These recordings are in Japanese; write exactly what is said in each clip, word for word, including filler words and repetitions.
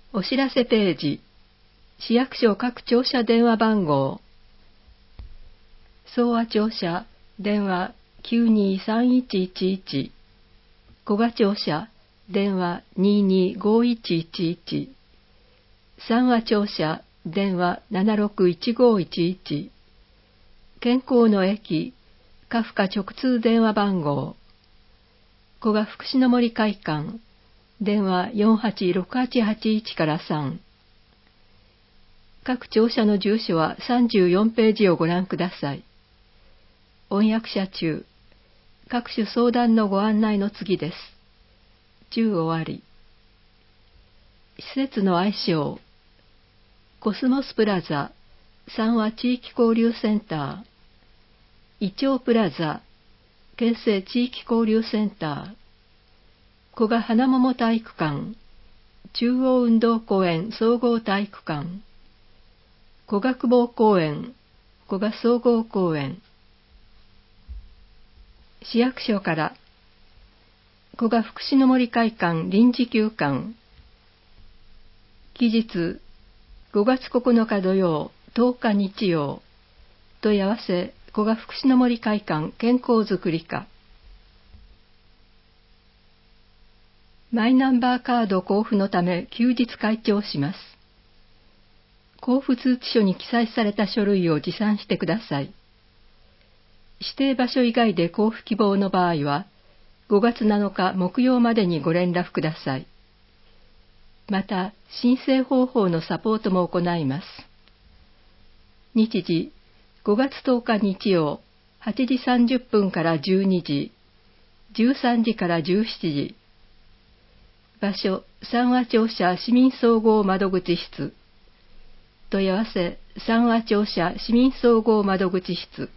お知らせページ、市役所各庁舎電話番号、総和庁舎電話 きゅうにーさんいちいちいち、古賀庁舎電話 にーにーごいちいちいち、三和庁舎電話 ななろくいちごいちいち、健康の駅カフカ直通電話番号、古賀福祉の森会館電話 よんはちろくはちはちいち からさん。各庁舎の住所はさんじゅうよんページをご覧ください。翻訳者中、各種相談のご案内の次です。中終わり。施設の愛称、コスモスプラザ、三和地域交流センター、イチョウプラザ、県政地域交流センター、古賀花桃体育館、中央運動公園総合体育館、古賀久保公園、古賀総合公園。市役所から、古賀福祉の森会館臨時休館。期日、ごがつここのか土曜、とおか日曜。問い合わせ、古賀福祉の森会館健康づくり課。マイナンバーカード交付のため休日開庁します。交付通知書に記載された書類を持参してください。指定場所以外で交付希望の場合は、ごがつなのか木曜までにご連絡ください。また、申請方法のサポートも行います。日時、ごがつとおか日曜、はちじさんじゅっぷんからじゅうにじ、じゅうさんじからじゅうしちじ。場所、三和庁舎市民総合窓口室。問い合わせ、三和庁舎市民総合窓口室。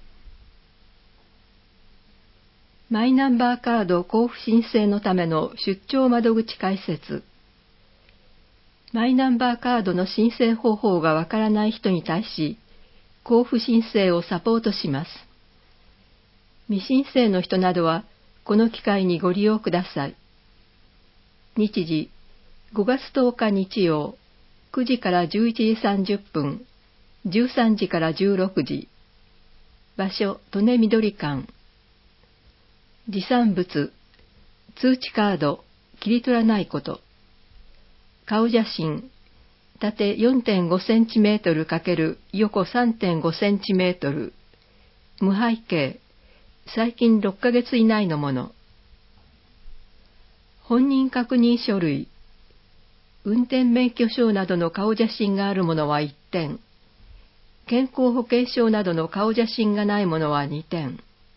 マイナンバーカード交付申請のための出張窓口開設。マイナンバーカードの申請方法がわからない人に対し、交付申請をサポートします。未申請の人などは、この機会にご利用ください。日時、ごがつとおか日曜、くじからじゅういちじさんじゅっぷん、じゅうさんじからじゅうろくじ。場所、利根緑館。持参物、通知カード、切り取らないこと。顔写真、縦 よんてんごセンチメートル×横 さんてんごセンチメートル。無背景、最近ろっかげつ以内のもの。本人確認書類、運転免許証などの顔写真があるものはいってん。健康保険証などの顔写真がないものはにてん。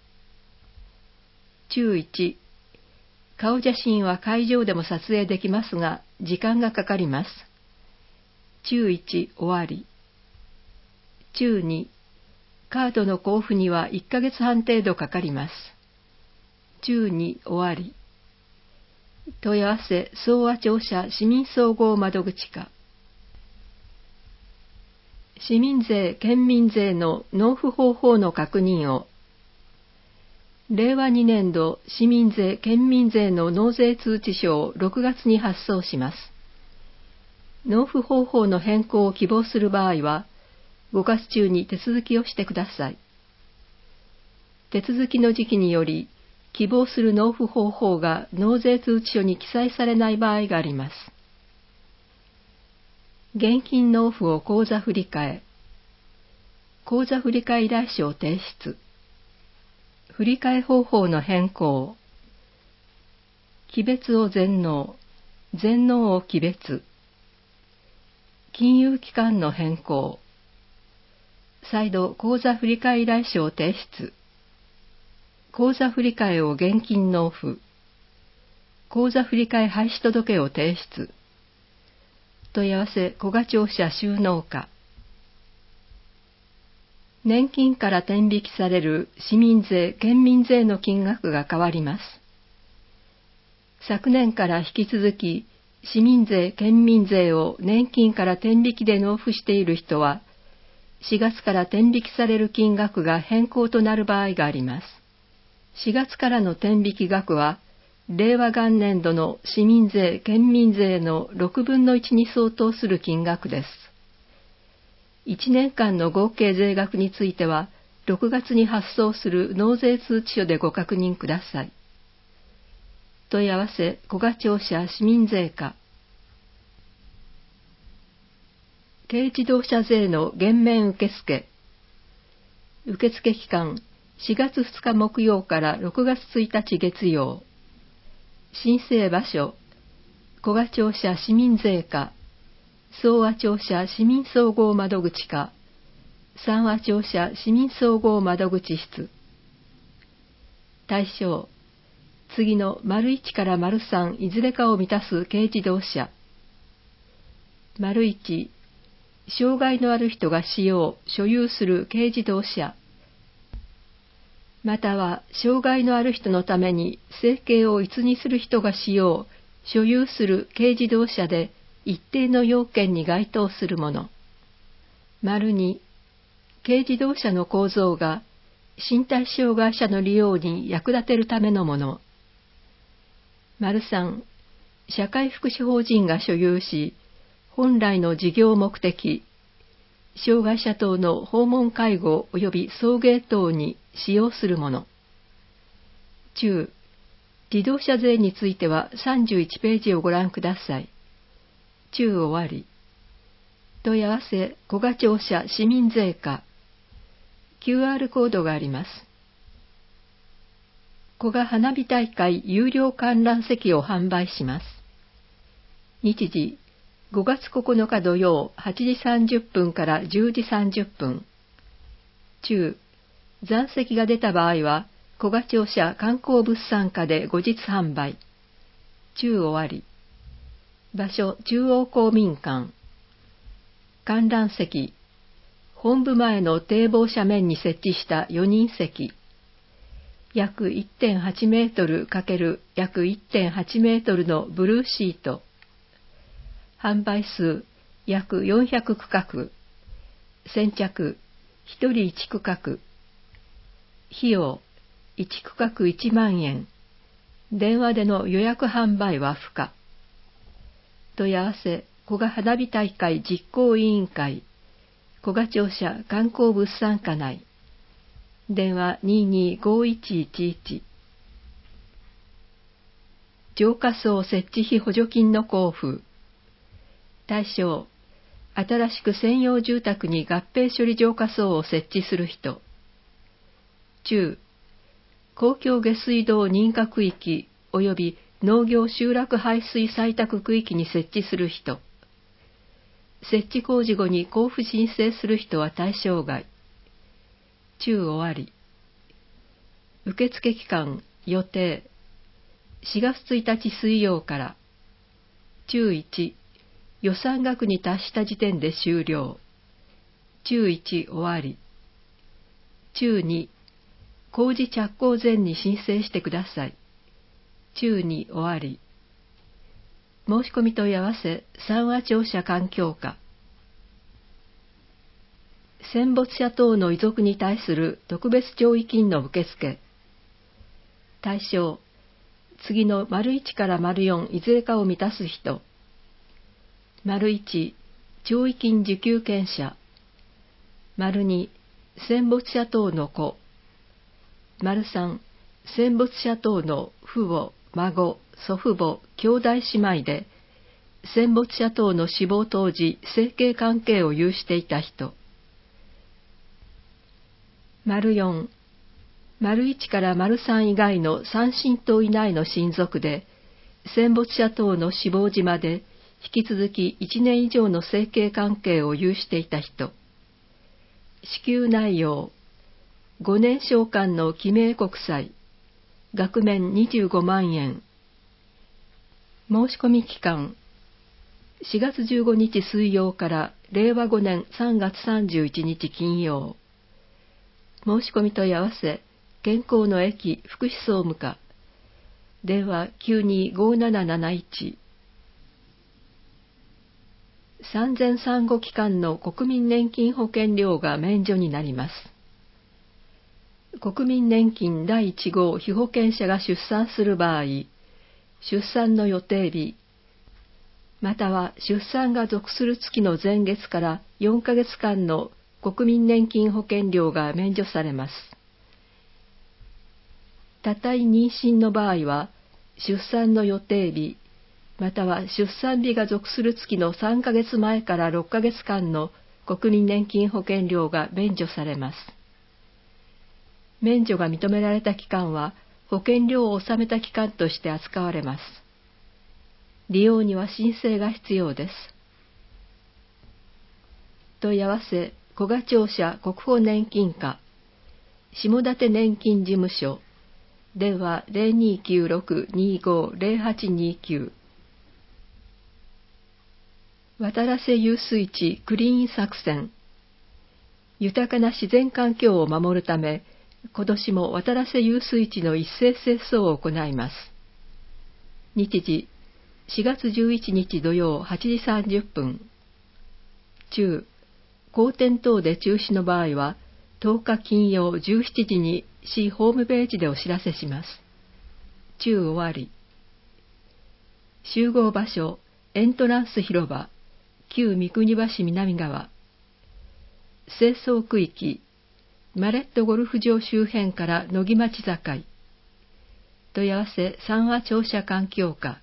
注いち、顔写真は会場でも撮影できますが、時間がかかります。注いち終わり。注に、カードの交付にはいっかげつはん程度かかります。注に終わり。問い合わせ、総和庁舎市民総合窓口課。市民税・県民税の納付方法の確認を。れいわにねん度市民税・県民税の納税通知書をろくがつに発送します。納付方法の変更を希望する場合は、ごがつ中に手続きをしてください。手続きの時期により、希望する納付方法が納税通知書に記載されない場合があります。現金納付を口座振替。口座振替依頼書を提出。振替方法の変更。期別を全納。全納を期別。金融機関の変更。再度口座振替依頼書を提出。口座振替を現金納付。口座振替廃止届を提出。問い合わせ古賀庁舎収納課。年金から転引きされる市民税・県民税の金額が変わります。昨年から引き続き、市民税・県民税を年金から転引きで納付している人は、しがつから転引きされる金額が変更となる場合があります。しがつからの転引き額は、 令和元年度の市民税・県民税のろくぶんのいちに相当する金額です。いちねんかんの合計税額については、ろくがつに発送する納税通知書でご確認ください。問い合わせ、古河庁舎市民税課。軽自動車税の減免受付。受付期間、しがつふつか木曜からろくがつついたち月曜。申請場所、古河庁舎市民税課、総和庁舎市民総合窓口課、三和庁舎市民総合窓口室。対象、次の丸いちから丸さんいずれかを満たす軽自動車。丸いち、障害のある人が使用、所有する軽自動車。または、障害のある人のために生計を逸にする人が使用、所有する軽自動車で一定の要件に該当するもの。丸に、軽自動車の構造が身体障害者の利用に役立てるためのもの。丸さん、社会福祉法人が所有し、本来の事業目的、障害者等の訪問介護及び送迎等に使用するもの。中、自動車税についてはさんじゅういちページをご覧ください。中終わり。問い合わせ、古河庁舎市民税課。キューアール コードがあります。古河花火大会有料観覧席を販売します。日時、ごがつここのか土曜はちじさんじゅっぷんからじゅうじさんじゅっぷん。中、残席が出た場合は、古河庁舎観光物産課で後日販売。中終わり。場所、中央公民館。観覧席。本部前の堤防斜面に設置したよにん席。約 いってんはちメートル×約 いってんはちメートルのブルーシート。販売数約よんひゃくくかく。先着ひとりいちくかく。費用いちくかくいちまんえん。電話での予約販売は不可。問い合わせ、古河花火大会実行委員会、古河庁舎観光物産課内。電話にーにーごいちいちいち。浄化槽設置費補助金の交付。対象、新しく専用住宅に合併処理浄化槽を設置する人。中、公共下水道認可区域及び農業集落排水採択区域に設置する人。設置工事後に交付申請する人は対象外。中終わり。受付期間、予定。しがつついたち水曜から。中いち、予算額に達した時点で終了。中いち終わり。中に、工事着工前に申請してください。中に終わり。申し込み問い合わせ、三和庁舎環境課。戦没者等の遺族に対する特別弔慰金の受付。対象、次の丸いちから丸よんいずれかを満たす人。丸いち、弔慰金受給権者。丸に、戦没者等の子。丸さん、戦没者等の父母、孫、祖父母、兄弟姉妹で、戦没者等の死亡当時、生計関係を有していた人。丸よん、丸いちから丸さん以外の三親等以内の親族で、戦没者等の死亡時まで、引き続きいちねん以上の生計関係を有していた人。支給内容、ごねん償還の記名国債、額面にじゅうごまんえん。申し込み期間、しがつじゅうごにち水曜かられいわごねんさんがつさんじゅういちにち金曜。申し込み問い合わせ、健康の駅福祉総務課。電話きゅうにーごーなななないち。産前産後期間の国民年金保険料が免除になります。国民年金だいいち号被保険者が出産する場合、 出産の予定日、または出産が属する月の前月からよんかげつかんの国民年金保険料が免除されます。多体妊娠の場合は、出産の予定日、または出産日が属する月のさんかげつまえからろっかげつかんの国民年金保険料が免除されます。免除が認められた期間は、保険料を納めた期間として扱われます。利用には申請が必要です。問い合わせ、古賀庁舎国保年金課、下館年金事務所、電話 ゼロにきゅうろく にご ゼロはちにきゅう。渡良瀬遊水地クリーン作戦。豊かな自然環境を守るため、今年も渡良瀬遊水地の一斉清掃を行います。日時、しがつじゅういちにち土曜はちじさんじゅっぷん。中、荒天等で中止の場合は、とおか金曜じゅうしちじに市ホームページでお知らせします。中終わり。集合場所、エントランス広場、旧三国橋南側。清掃区域、マレットゴルフ場周辺から野木町境。問い合わせ三和庁舎環境課。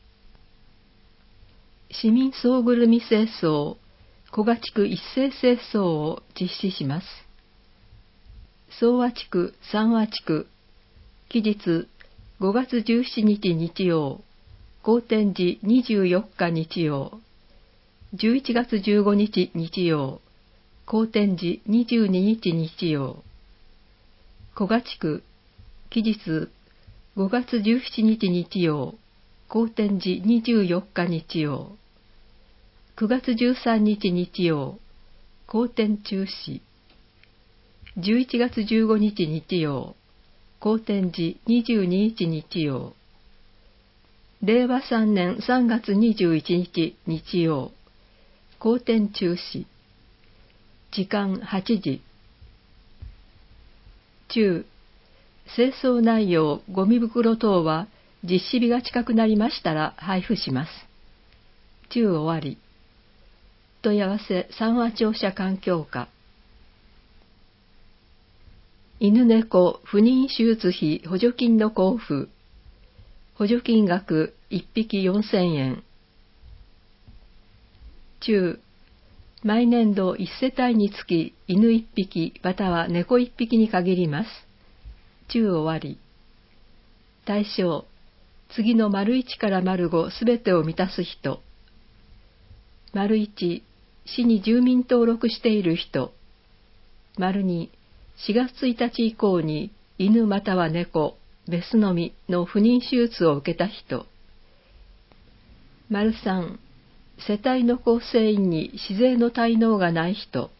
市民総ぐるみ清掃、古賀地区一斉清掃を実施します。総和地区、三和地区、期日ごがつじゅうしちにち日曜、公展時にじゅうよっか日曜、じゅういちがつじゅうごにち日曜、公展時にじゅうににち日曜、古賀地区、期日ごがつじゅうしちにち日曜、公展時にじゅうよっか日曜、くがつじゅうさんにち日曜、公展中止、じゅういちがつじゅうごにち日曜、公展時にじゅうににち日曜、れいわさんねんさんがつにじゅういちにち日曜、公展中止、時間はちじ。中、清掃内容、ゴミ袋等は実施日が近くなりましたら配布します。中終わり。問い合わせ三和庁舎環境課。犬猫不妊手術費補助金の交付。補助金額いっぴきよんせんえん。中、毎年度いち世帯につき犬いっぴきまたは猫いっぴきに限ります。中終わり。対象、次の丸いちから丸ごすべてを満たす人。丸いち、市に住民登録している人。丸に、しがつついたち以降に犬または猫、メスのみの不妊手術を受けた人。丸さん、世帯の構成員に市税の滞納がない人。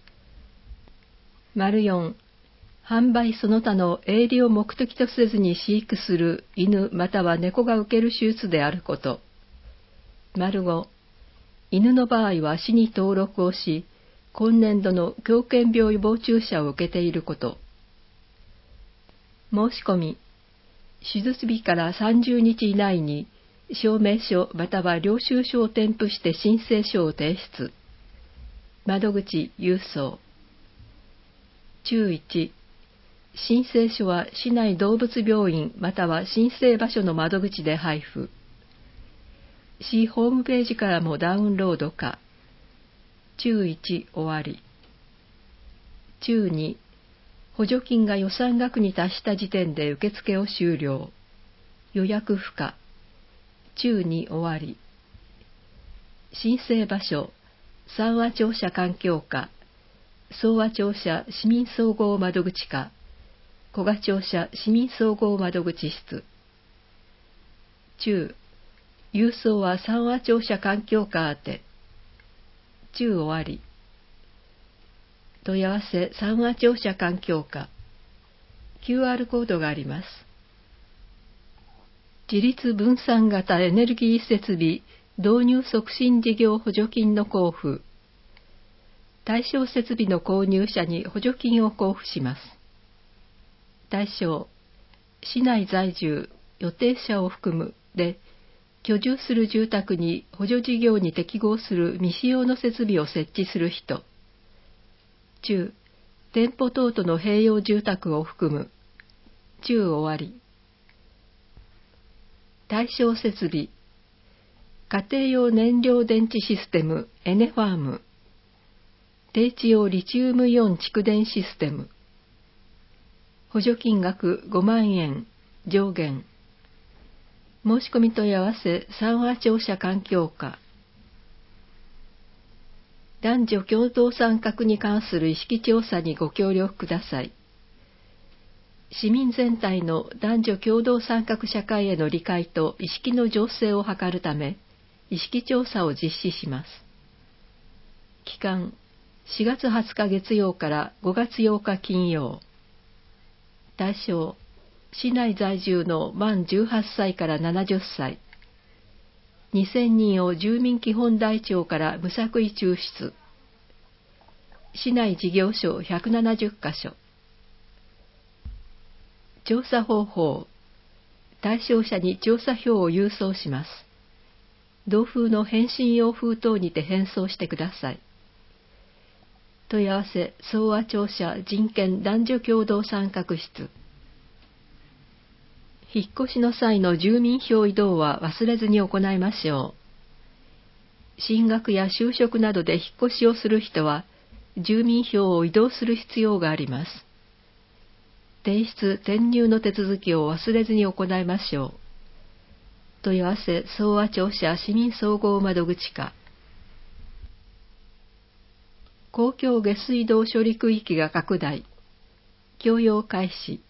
丸よん、販売その他の営利を目的とせずに飼育する犬または猫が受ける手術であること。丸ご、犬の場合は市に登録をし、今年度の狂犬病予防注射を受けていること。申し込み、手術日からさんじゅうにち以内に証明書または領収書を添付して申請書を提出。窓口郵送。注いち、申請書は市内動物病院または申請場所の窓口で配布。市ホームページからもダウンロード可。注いち終わり。注に、補助金が予算額に達した時点で受付を終了。予約不可。注に終わり。申請場所、三和庁舎環境課、総和庁舎市民総合窓口課、古賀庁舎市民総合窓口室。注、郵送は三和庁舎環境課宛て。注終わり。問い合わせ三和庁舎環境課。キューアール コードがあります。自立分散型エネルギー設備導入促進事業補助金の交付。対象設備の購入者に補助金を交付します。対象、市内在住、予定者を含むで、居住する住宅に補助事業に適合する未使用の設備を設置する人。中、店舗等との併用住宅を含む。中終わり。対象設備。家庭用燃料電池システムエネファーム。低地用リチウムイオン蓄電システム。補助金額ごまんえん、上限。申し込み問い合わせ三和庁舎環境課。男女共同参画に関する意識調査にご協力ください。市民全体の男女共同参画社会への理解と意識の醸成を図るため、意識調査を実施します。期間、しがつはつか月曜からごがつようか金曜。対象、市内在住の満じゅうはっさいからななじゅっさい。にせんにんを住民基本台帳から無作為抽出。市内事業所ひゃくななじゅっかしょ。調査方法。対象者に調査票を郵送します。同封の返信用封筒にて返送してください。問い合わせ、総和庁舎人権男女共同参画室。引っ越しの際の住民票移動は忘れずに行いましょう。進学や就職などで引っ越しをする人は、住民票を移動する必要があります。提出・転入の手続きを忘れずに行いましょう。問い合わせ、総和庁舎市民総合窓口課。公共下水道処理区域が拡大。供用開始。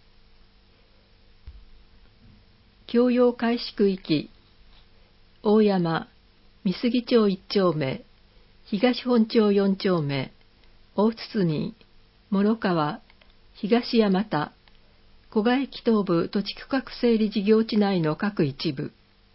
供用開始区域。大山、美杉町いっちょうめ、東本町よんちょうめ、大堤、諸川、東山田、古賀駅東部土地区画整理事業地内の各一部。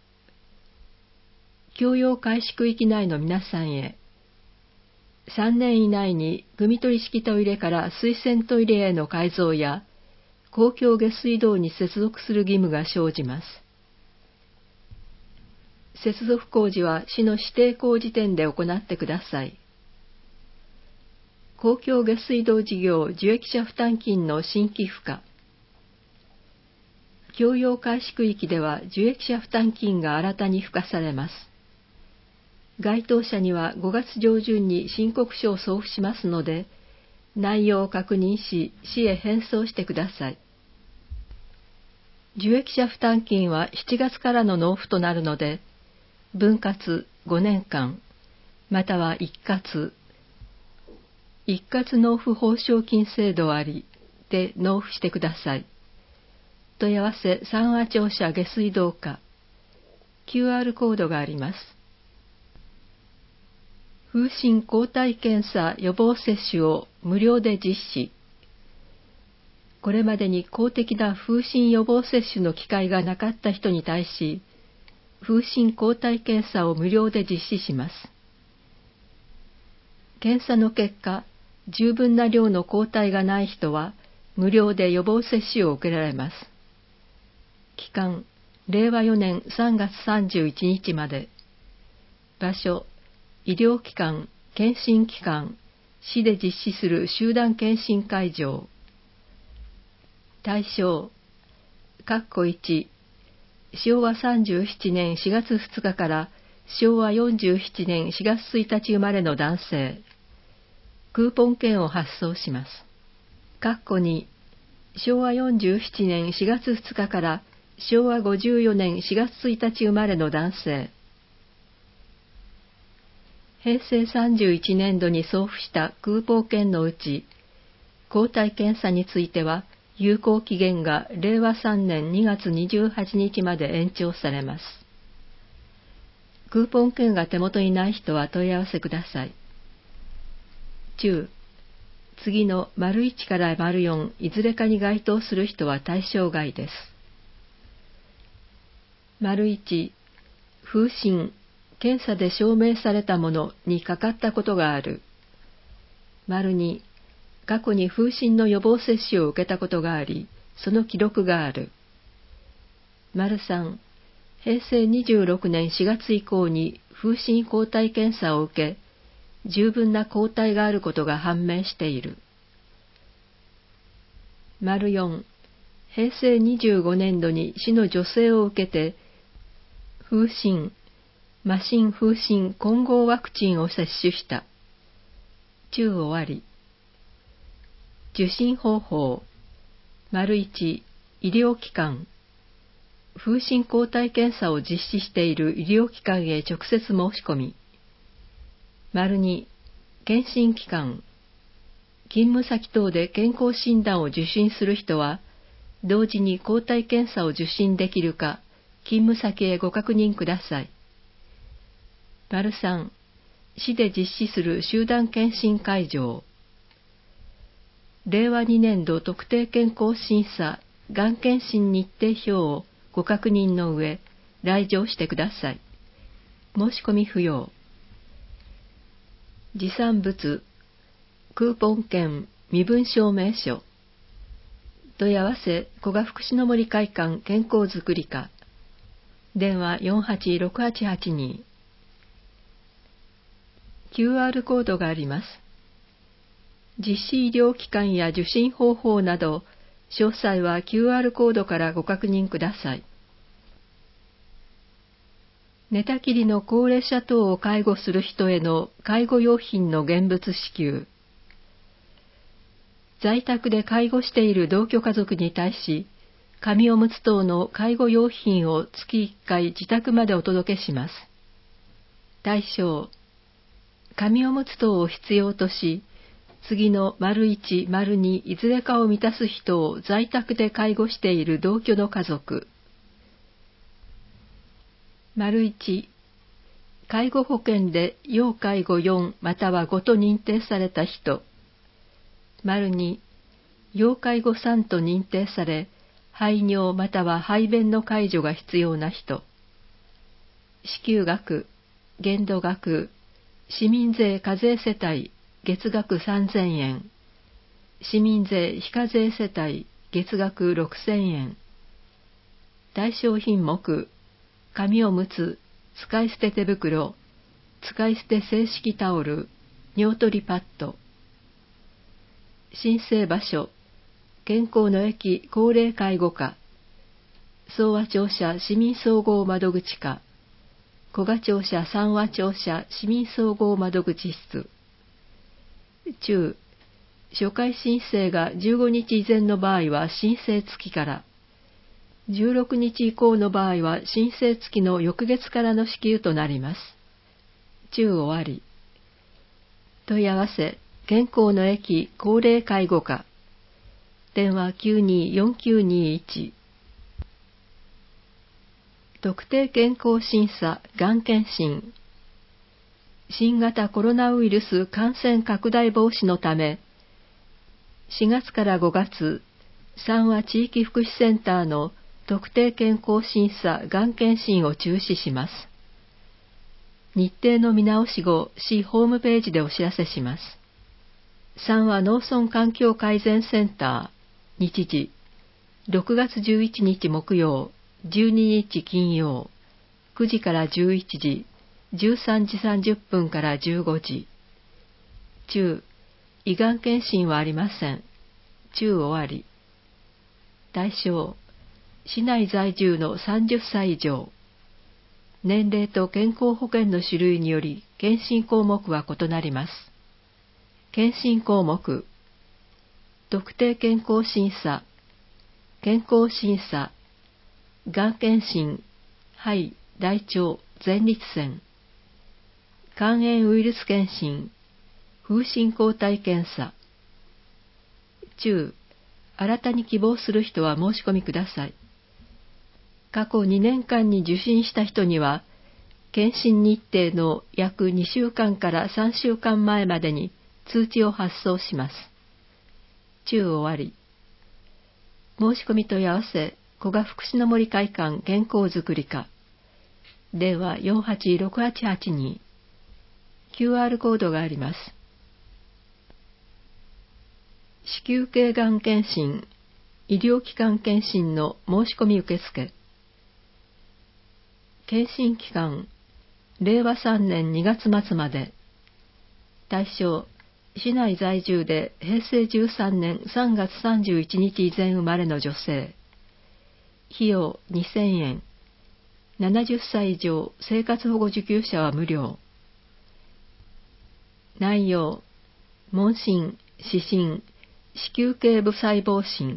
供用開始区域内の皆さんへ。さんねん以内に組取式トイレから水洗トイレへの改造や公共下水道に接続する義務が生じます。接続工事は市の指定工事店で行ってください。公共下水道事業受益者負担金の新規付加。供用開始区域では受益者負担金が新たに付加されます。該当者にはごがつ上旬に申告書を送付しますので、内容を確認し、市へ返送してください。受益者負担金はしちがつからの納付となるので、分割ごねんかん、または一括、一括納付報奨金制度ありで納付してください。問い合わせ三和庁舎下水道課。キューアール コードがあります。風疹抗体検査予防接種を無料で実施。これまでに公的な風疹予防接種の機会がなかった人に対し、風疹抗体検査を無料で実施します。検査の結果、十分な量の抗体がない人は、無料で予防接種を受けられます。期間、れいわよねんさんがつさんじゅういちにちまで。場所、医療機関、検診機関、市で実施する集団検診会場。対象、括弧いち、しょうわさんじゅうななねんしがつふつかからしょうわよんじゅうななねんしがつついたち生まれの男性。クーポン券を発送します。括弧に、しょうわよんじゅうななねんしがつふつかからしょうわごじゅうよねんしがつついたち生まれの男性。へいせいさんじゅういちねんどに送付したクーポン券のうち、抗体検査については、有効期限がれいわさんねんにがつにじゅうはちにちまで延長されます。クーポン券が手元にない人は問い合わせください。中、次の丸いちから丸よんいずれかに該当する人は対象外です。丸いち、風疹、検査で証明されたものにかかったことがある。丸に、過去に風疹の予防接種を受けたことがあり、その記録がある。丸さん、 へいせいにじゅうろくねんしがつ以降に風疹抗体検査を受け、十分な抗体があることが判明している。よん、へいせいにじゅうごねんどに市の助成を受けて、風疹、麻疹風疹混合ワクチンを接種した。中終わり。受診方法。いち、医療機関。風疹抗体検査を実施している医療機関へ直接申し込み。に、検診機関。勤務先等で健康診断を受診する人は、同時に抗体検査を受診できるか、勤務先へご確認ください。さん、市で実施する集団検診会場。れいわにねんど特定健康審査、がん検診日程表をご確認の上、来場してください。申し込み不要。持参物、クーポン券、身分証明書。問い合わせ、古賀福祉の森会館健康づくり課。電話 よんはちろくはちはちに。キューアール コードがあります。実施医療機関や受診方法など、詳細は キューアール コードからご確認ください。寝たきりの高齢者等を介護する人への介護用品の現物支給。在宅で介護している同居家族に対し、紙おむつ等の介護用品を月いっかい自宅までお届けします。対象、紙おむつ等を必要とし、次のいち、にいずれかを満たす人を在宅で介護している同居の家族。いち、介護保険で要介護よんまたはごと認定された人。に、要介護さんと認定され、排尿または排便の介助が必要な人。支給額、限度額、市民税課税世帯、月額さんぜんえん。市民税非課税世帯、月額ろくせんえん。対象品目、紙おむつ、使い捨て手袋、使い捨て正式タオル、尿取りパッド。申請場所、健康の駅高齢介護課、総和庁舎市民総合窓口課、古賀庁舎三和庁舎市民総合窓口室。中、初回申請がじゅうごにち以前の場合は申請付きから、じゅうろくにち以降の場合は申請付きの翌月からの支給となります。中終わり。問い合わせ、健康の駅高齢介護課。電話 きゅうによんきゅうにいち。特定健康審査がん検診。新型コロナウイルス感染拡大防止のため、しがつからごがつ、三和地域福祉センターの特定健康審査がん検診を中止します。日程の見直し後、市ホームページでお知らせします。三和農村環境改善センター、日時、ろくがつじゅういちにち木曜、じゅうににち金曜、くじからじゅういちじ、じゅうさんじさんじゅっぷんからじゅうごじ。中、胃がん検診はありません。中終わり。対象、市内在住のさんじゅっさい以上。年齢と健康保険の種類により検診項目は異なります。検診項目、特定健康審査、健康審査、がん検診、肺、大腸、前立腺、肝炎ウイルス検診、風疹抗体検査。中、新たに希望する人は申し込みください。過去にねんかんに受診した人には、検診日程の約にしゅうかんからさんしゅうかんまえまでに通知を発送します。中終わり。申し込み問い合わせ、古賀福祉の森会館健康づくり課。電話 よんはちろくはちはちに。キューアール コードがあります。子宮頸がん検診、医療機関検診の申し込み受付。 検診期間、れいわさんねんにがつ末まで。対象、市内在住でへいせいじゅうさんねんさんがつさんじゅういちにち以前生まれの女性。費用にせんえん。ななじゅっさい以上生活保護受給者は無料。内容、問診、視診、子宮頸部細胞診。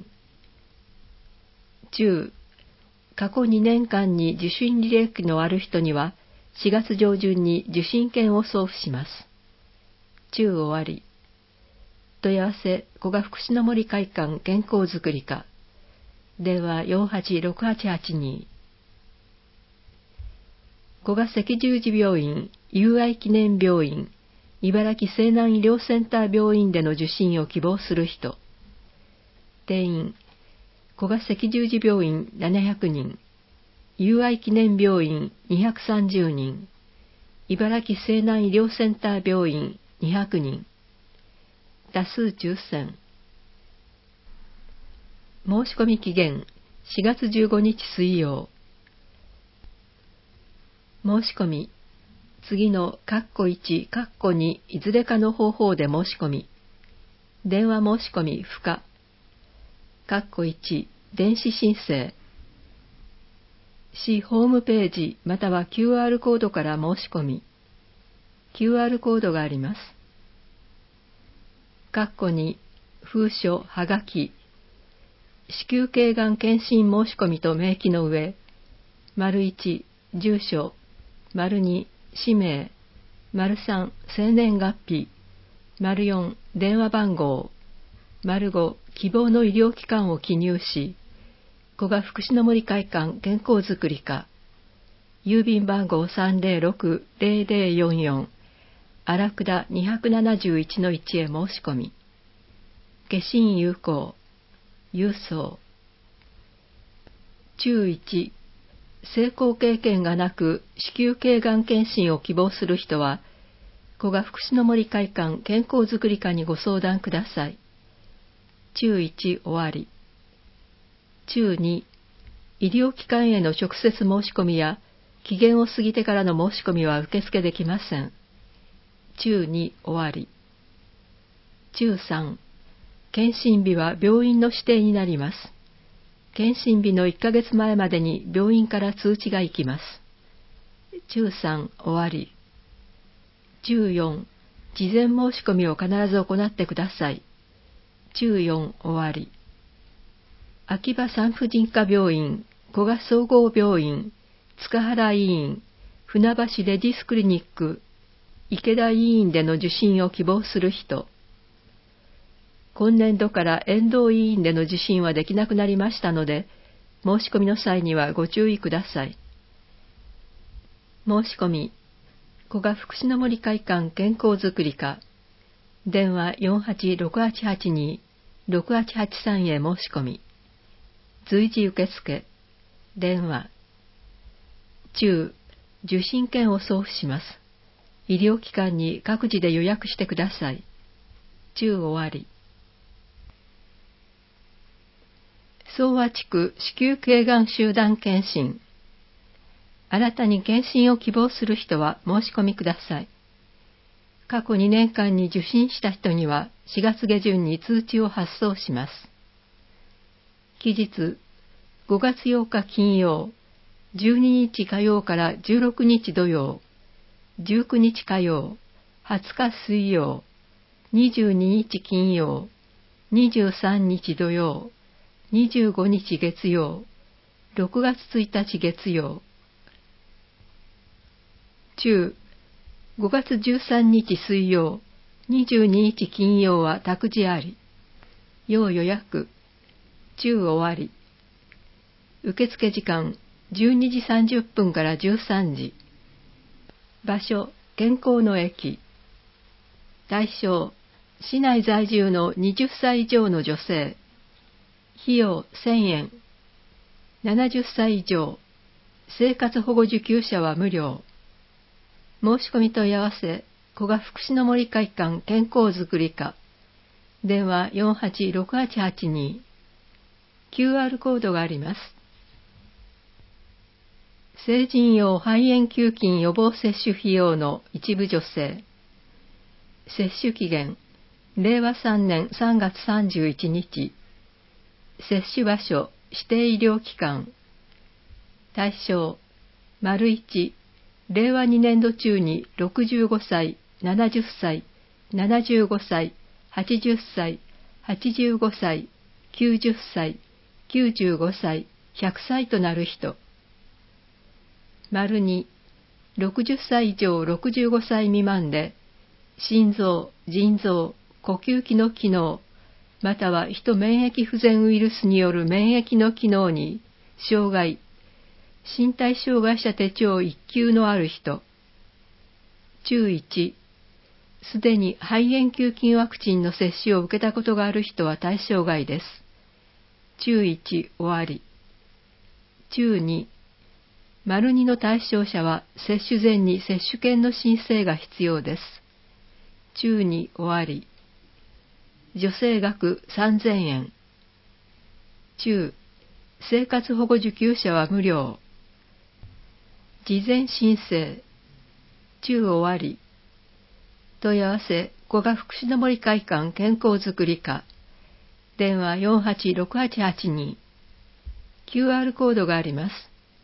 中、過去にねんかんに受診履歴のある人にはしがつ上旬に受診券を送付します。中終わり。問い合わせ、古賀福祉の森会館健康づくり課。電話 よんはちろくはちはちに。古賀赤十字病院、友愛記念病院、茨城西南医療センター病院での受診を希望する人。定員、古賀赤十字病院ななひゃくにん、友愛記念病院にひゃくさんじゅうにん、茨城西南医療センター病院にひゃくにん。多数抽選。申し込み期限しがつじゅうごにち水曜。申し込み、次のカッコいち、カッコにいずれかの方法で申し込み。電話申し込み不可。カッコいち、電子申請。市ホームページまたは キューアール コードから申し込み。キューアール コードがあります。カッコに、封書、はがき。子宮頸がん検診申し込みと明記の上、丸いち、住所、丸に、氏名、丸さん、生年月日、丸よん、電話番号、丸ご、希望の医療機関を記入し、古賀福祉の森会館健康づくり課、郵便番号 さんぜろろくぜろぜろよんよん、荒倉 にひゃくななじゅういちのいち へ申し込み。消印有効。郵送。中いち、成功経験がなく子宮頸がん検診を希望する人は、古賀福祉の森会館健康づくり課にご相談ください。中いち終わり。中に、医療機関への直接申し込みや、期限を過ぎてからの申し込みは受付できません。中に終わり。中さん、検診日は病院の指定になります。検診日のいっかげつまえまでに病院から通知が行きます。中さん終わり。中よん、事前申し込みを必ず行ってください。中よん終わり。秋葉産婦人科病院、古賀総合病院、塚原医院、船橋レディスクリニック、池田医院での受診を希望する人。今年度から遠藤医院での受診はできなくなりましたので、申し込みの際にはご注意ください。申し込み、古賀福祉の森会館健康づくり課、電話 よんはちろくはちはちに ろくはちはちさん へ申し込み。随時受付、電話。中、受診券を送付します。医療機関に各自で予約してください。中終わり。総和地区子宮頸がん集団検診。新たに検診を希望する人は申し込みください。過去にねんかんに受診した人にはしがつ下旬に通知を発送します。期日、ごがつようか金曜、じゅうににち火曜からじゅうろくにち土曜、じゅうくにち火曜、はつか水曜、にじゅうににち金曜、にじゅうさんにち土曜、にじゅうごにち月曜、ろくがつついたち月曜。中、ごがつじゅうさんにち水曜、にじゅうににち金曜は託児あり。要予約。中終わり。受付時間じゅうにじさんじゅっぷんからじゅうさんじ。場所、健康の駅。対象、市内在住のはたち以上の女性。費用せんえん。ななじゅっさい以上。生活保護受給者は無料。申し込み問い合わせ、古賀福祉の森会館健康づくり課。電話 よんはちろくはちはちに。キューアール コードがあります。 成人用肺炎球菌予防接種費用の一部助成。接種期限、れいわさんねんさんがつさんじゅういちにち。接種場所、指定医療機関。対象、丸いち、れいわにねんど中にろくじゅうごさい、ななじゅっさい、ななじゅうごさい、はちじゅっさい、はちじゅうごさい、きゅうじゅっさい、きゅうじゅうごさい、ひゃくさいとなる人。丸に、ろくじゅっさい以上ろくじゅうごさい未満で、心臓、腎臓、呼吸器の機能、またはヒト免疫不全ウイルスによる免疫の機能に障害、身体障害者手帳いっきゅうのある人。注いち、すでに肺炎球菌ワクチンの接種を受けたことがある人は対象外です。注いち終わり。注に、丸にの対象者は接種前に接種券の申請が必要です。注に終わり。助成額さんぜんえん。注、生活保護受給者は無料。事前申請。注終わり。問い合わせ、古賀福祉の森会館健康づくり課。電話よんはちろくはちはちに。キューアール コードがあります。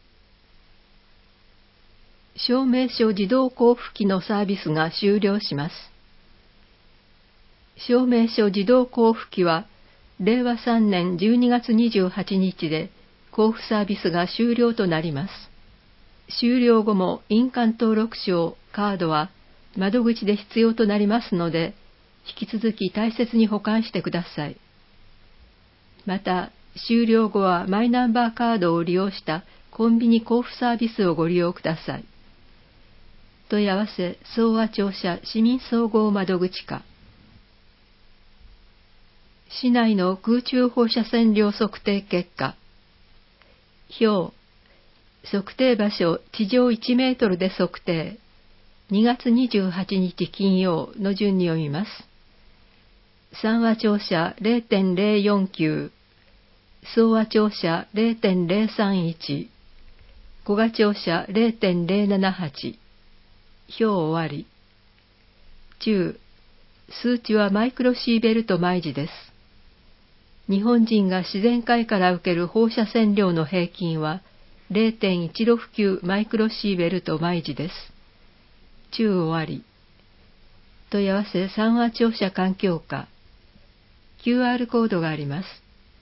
証明書自動交付機のサービスが終了します。証明書自動交付機は、れいわさんねんじゅうにがつにじゅうはちにちで交付サービスが終了となります。終了後も印鑑登録証、カードは窓口で必要となりますので、引き続き大切に保管してください。また、終了後はマイナンバーカードを利用したコンビニ交付サービスをご利用ください。問い合わせ、総和庁舎市民総合窓口課。市内の空中放射線量測定結果。表。測定場所地上いちメートルで測定。にがつにじゅうはちにち金曜の順に読みます。三和庁舎 れいてんれいよんきゅう。総和庁舎 れいてんれいさんいち。古賀庁舎 れいてんれいななはち。表終わり。注、数値はマイクロシーベルト毎時です。日本人が自然界から受ける放射線量の平均は れいてんいちろくきゅう マイクロシーベルト毎時です。注終わり。問い合わせ三和庁舎環境課。キューアール コードがあります。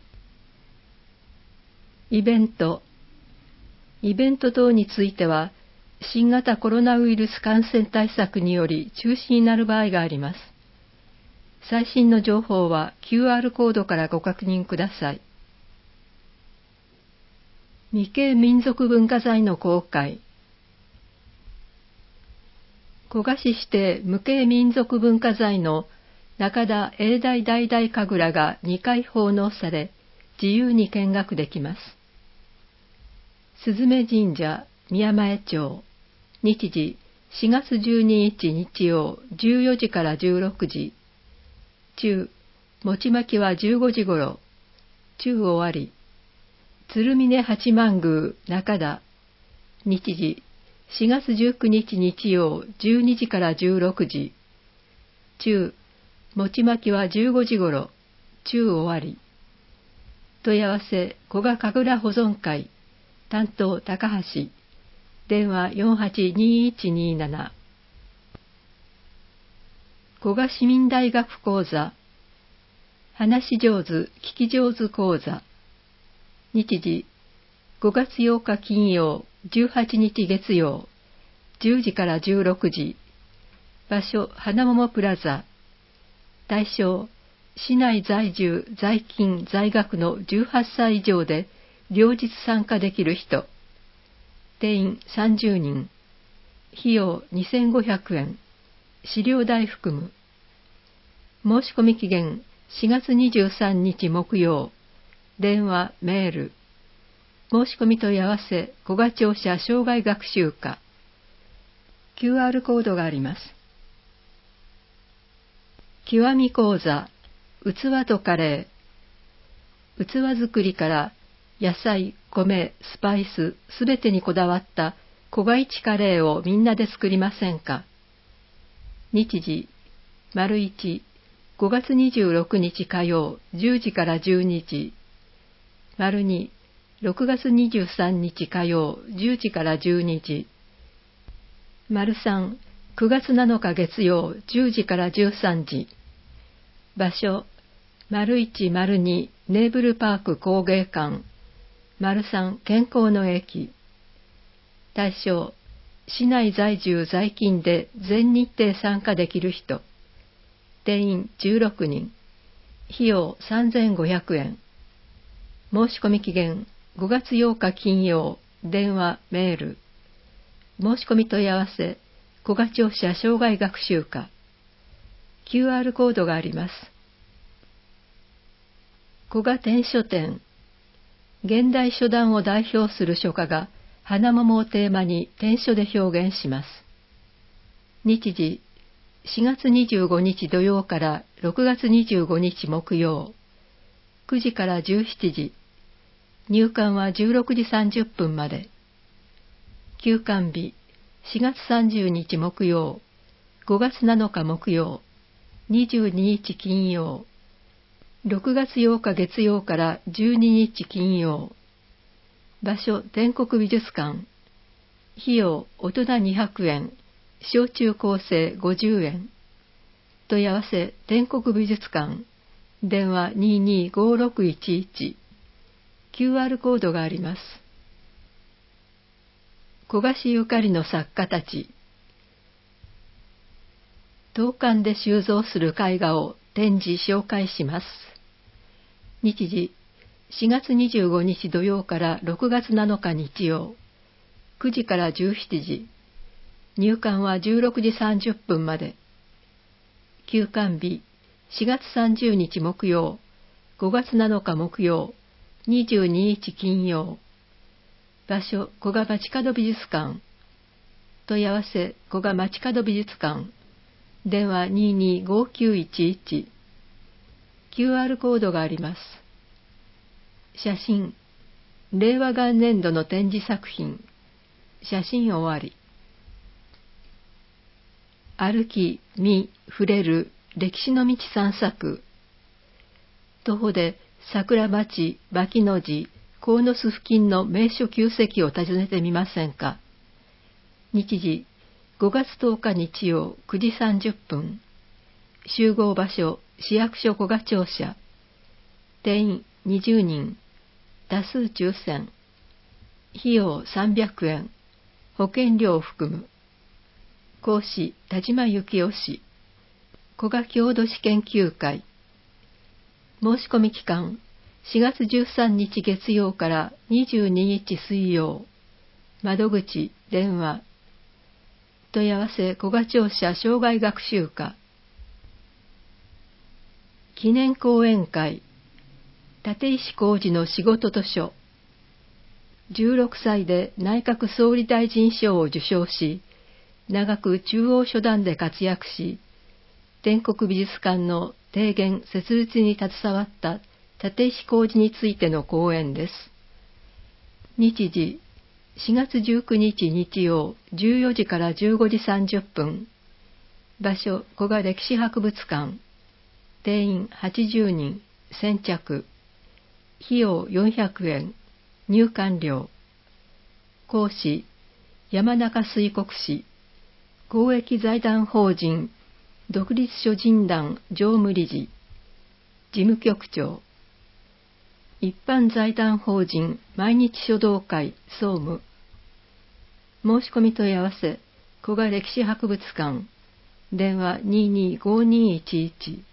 イベント。イベント等については、新型コロナウイルス感染対策により中止になる場合があります。最新の情報は キューアール コードからご確認ください。未形民族文化財の公開。古賀市指定無形民族文化財の中田永代大々神楽がにかい奉納され、自由に見学できます。鈴目神社、宮前町。日時、しがつじゅうににち日曜、じゅうよじからじゅうろくじ。中、餅巻きはじゅうごじごろ。中終わり。鶴峰八幡宮、中田。日時、しがつじゅうくにち日曜、じゅうにじからじゅうろくじ。中、餅巻きはじゅうごじごろ。中終わり。問い合わせ、古賀神楽保存会。担当、高橋。電話よんはちにいちになな。古賀市民大学講座。話し上手、聞き上手講座。日時、ごがつようか金曜、じゅうはちにち月曜、じゅうじからじゅうろくじ。場所、花桃プラザ。対象、市内在住、在勤、在学のじゅうはっさい以上で、両日参加できる人。定員さんじゅうにん。費用にせんごひゃくえん。資料代含む。申し込み期限しがつにじゅうさんにち木曜。電話、メール。申し込み問い合わせ、古賀庁舎障害学習課。キューアール コードがあります。極み講座、器とカレー。器作りから野菜、米、スパイス、すべてにこだわった小賀一カレーをみんなで作りませんか。日時、丸一、ごがつにじゅうろくにち火曜、じゅうじからじゅうにじ。丸二、ろくがつにじゅうさんにち火曜、じゅうじからじゅうにじ。丸三、くがつなのか月曜、じゅうじからじゅうさんじ。場所、丸一、丸二、ネーブルパーク工芸館。丸三、健康の駅。対象、市内在住在勤で全日程参加できる人。定員じゅうろくにん。費用さんぜんごひゃくえん。申し込み期限ごがつようか金曜。電話、メール。申し込み問い合わせ、古賀庁舎生涯学習課。キューアール コードがあります。古賀天書展。現代書壇を代表する書家が花桃をテーマに天書で表現します。日時、しがつにじゅうごにち土曜からろくがつにじゅうごにち木曜。くじからじゅうしちじ。入館はじゅうろくじさんじゅっぷんまで。休館日、しがつさんじゅうにち木曜、ごがつなのか木曜、にじゅうににち金曜、ろくがつようか月曜からじゅうににち金曜。場所、全国美術館。費用、大人にひゃくえん、小中高生ごじゅうえん。問い合わせ、全国美術館。電話ににごろくいちいち。キューアール コードがあります。古賀市ゆかりの作家たち。当館で収蔵する絵画を展示紹介します。日時、しがつにじゅうごにち土曜からろくがつなのか日曜、くじからじゅうしちじ。入館はじゅうろくじさんじゅっぷんまで。休館日、しがつさんじゅうにち木曜、ごがつなのか木曜、にじゅうににち金曜。場所、古賀街角美術館。問い合わせ、古賀街角美術館。電話ににごきゅういちいち。キューアール コードがあります。写真。令和元年度の展示作品。写真終わり。歩き、見、触れる、歴史の道散策。徒歩で桜町、牧野寺、鴻巣付近の名所旧跡を訪ねてみませんか。日時、ごがつとおか日曜くじさんじゅっぷん。集合場所、市役所古賀庁舎。定員にじゅうにん。多数抽選。費用さんびゃくえん。保険料を含む。講師、田島幸雄氏。古賀郷土史研究会。申し込み期間、しがつじゅうさんにち月曜からにじゅうににち水曜。窓口、電話。問い合わせ、古賀庁舎生涯学習課。記念講演会。立石浩二の仕事と書。じゅうろくさいで内閣総理大臣賞を受賞し、長く中央書壇で活躍し、全国美術館の提言設立に携わった立石浩二についての講演です。日時、しがつじゅうくにち日曜じゅうよじからじゅうごじさんじゅっぷん。場所、古賀歴史博物館。定員はちじゅうにん、先着。費用よんひゃくえん。入館料。講師、山中水国士。公益財団法人独立書人団常務理事。事務局長。一般財団法人毎日書道会総務。申し込み問い合わせ、古賀歴史博物館。電話ににごにいちいち。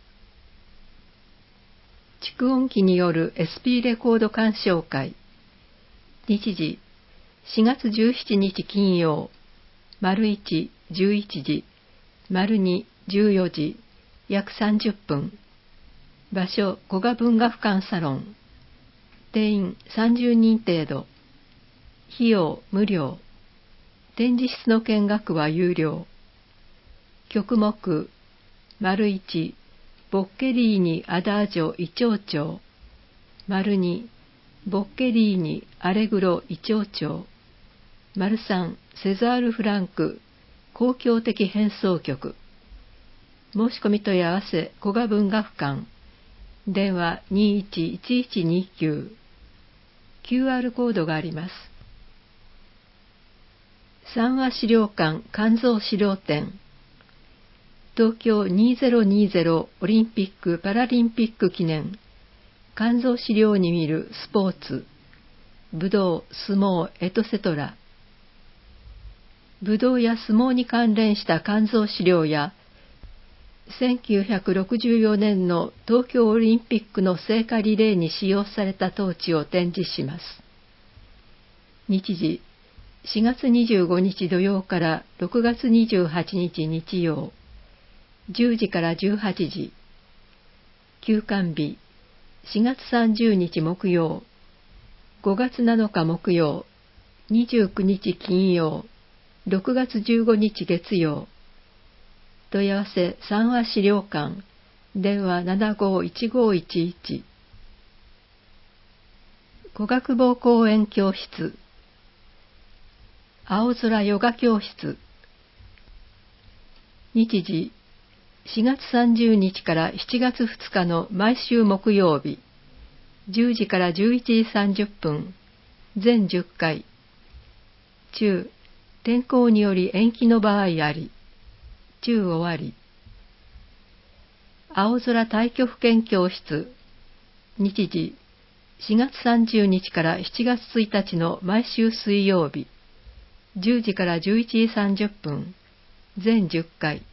蓄音機による エスピー レコード鑑賞会。日時、しがつじゅうしちにち金曜、丸いち、じゅういちじ、丸に、じゅうよじ、約さんじゅっぷん。場所、古賀文学館サロン。定員さんじゅうにん程度。費用無料。展示室の見学は有料。曲目、丸いち、ボッケリーニアダージョイチョウチョウ。丸に、 ボッケリーニ・アレグロイ長調。丸さんセザール・フランク公共的変奏曲。申し込み問い合わせ古賀文学館。電話 にーいちいちいちにきゅう。キューアール コードがあります。三和資料館肝臓資料展。東京にせんにじゅうオリンピック・パラリンピック記念肝臓資料に見るスポーツ武道、相撲、エトセトラ。武道や相撲に関連した肝臓資料やせんきゅうひゃくろくじゅうよねんの東京オリンピックの聖火リレーに使用されたトーチを展示します。日時しがつにじゅうごにち土曜からろくがつにじゅうはちにち日曜じゅうじからじゅうはちじ。休館日しがつさんじゅうにち木曜、ごがつなのか木曜、にじゅうくにち金曜、ろくがつじゅうごにち月曜。問い合わせ三和資料館。電話 ななごーいちごーいちいち。古学坊公園教室。青空ヨガ教室。日時しがつさんじゅうにちからしちがつふつかの毎週木曜日、じゅうじからじゅういちじさんじゅっぷん、全じゅっかい。中、天候により延期の場合あり、中終わり。青空太極拳教室。日時しがつさんじゅうにちからしちがつついたちの毎週水曜日、じゅうじからじゅういちじさんじゅっぷん、全じゅっかい。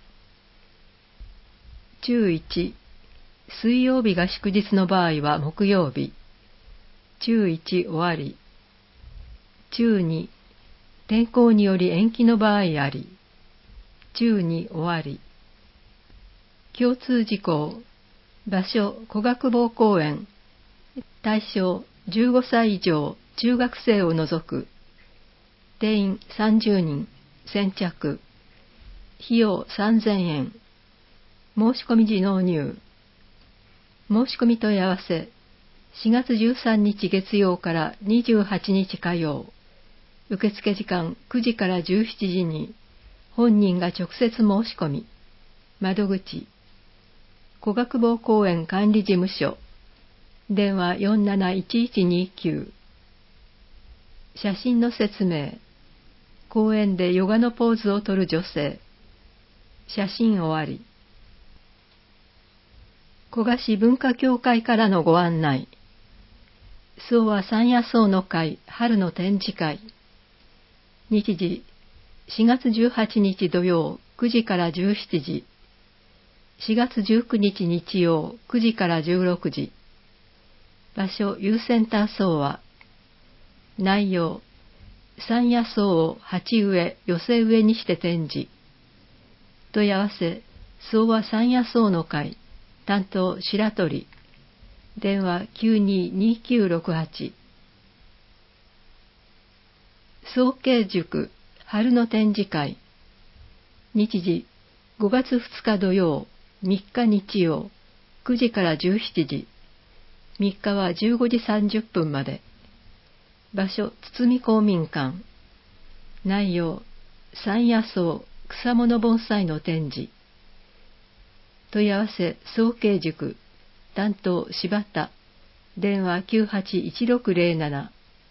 中いち、水曜日が祝日の場合は木曜日、中いち終わり。中に、天候により延期の場合あり、中に終わり。共通事項、場所古学坊公園、対象じゅうごさい以上中学生を除く、定員さんじゅうにん、先着、費用さんぜんえん。申し込み時納入。申し込み問い合わせしがつじゅうさんにち月曜からにじゅうはちにち火曜。受付時間くじからじゅうしちじに本人が直接申し込み。窓口古学坊公園管理事務所。電話 よんなないちいちにきゅう。写真の説明。公園でヨガのポーズをとる女性。写真終わり。古賀市文化協会からのご案内。総和山野草の会春の展示会。日時しがつじゅうはちにち土曜くじからじゅうしちじ。しがつじゅうくにち日曜くじからじゅうろくじ。場所ユーセンター総和。内容山野草を鉢植え寄せ植えにして展示。問い合わせ総和山野草の会担当白鳥。電話 きゅうにーにーきゅうろくはち。早慶塾春の展示会。日時ごがつふつか土曜、みっか日曜、くじからじゅうしちじ。みっかはじゅうごじさんじゅっぷんまで。場所堤公民館。内容山野草草物盆栽の展示。問い合わせ早慶塾担当柴田。電話 きゅうはちいちろくぜろなな。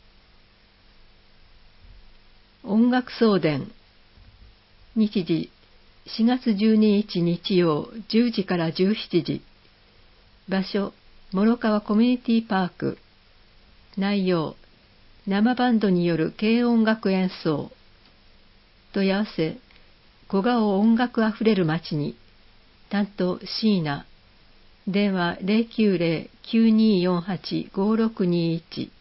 音楽総伝。日時しがつじゅうににち日曜じゅうじからじゅうしちじ。場所諸川コミュニティパーク。内容生バンドによる軽音楽演奏。問い合わせ小顔音楽あふれる街に担当椎名。電話 ゼロきゅうゼロ きゅうにーよんはち ごろくにーいち。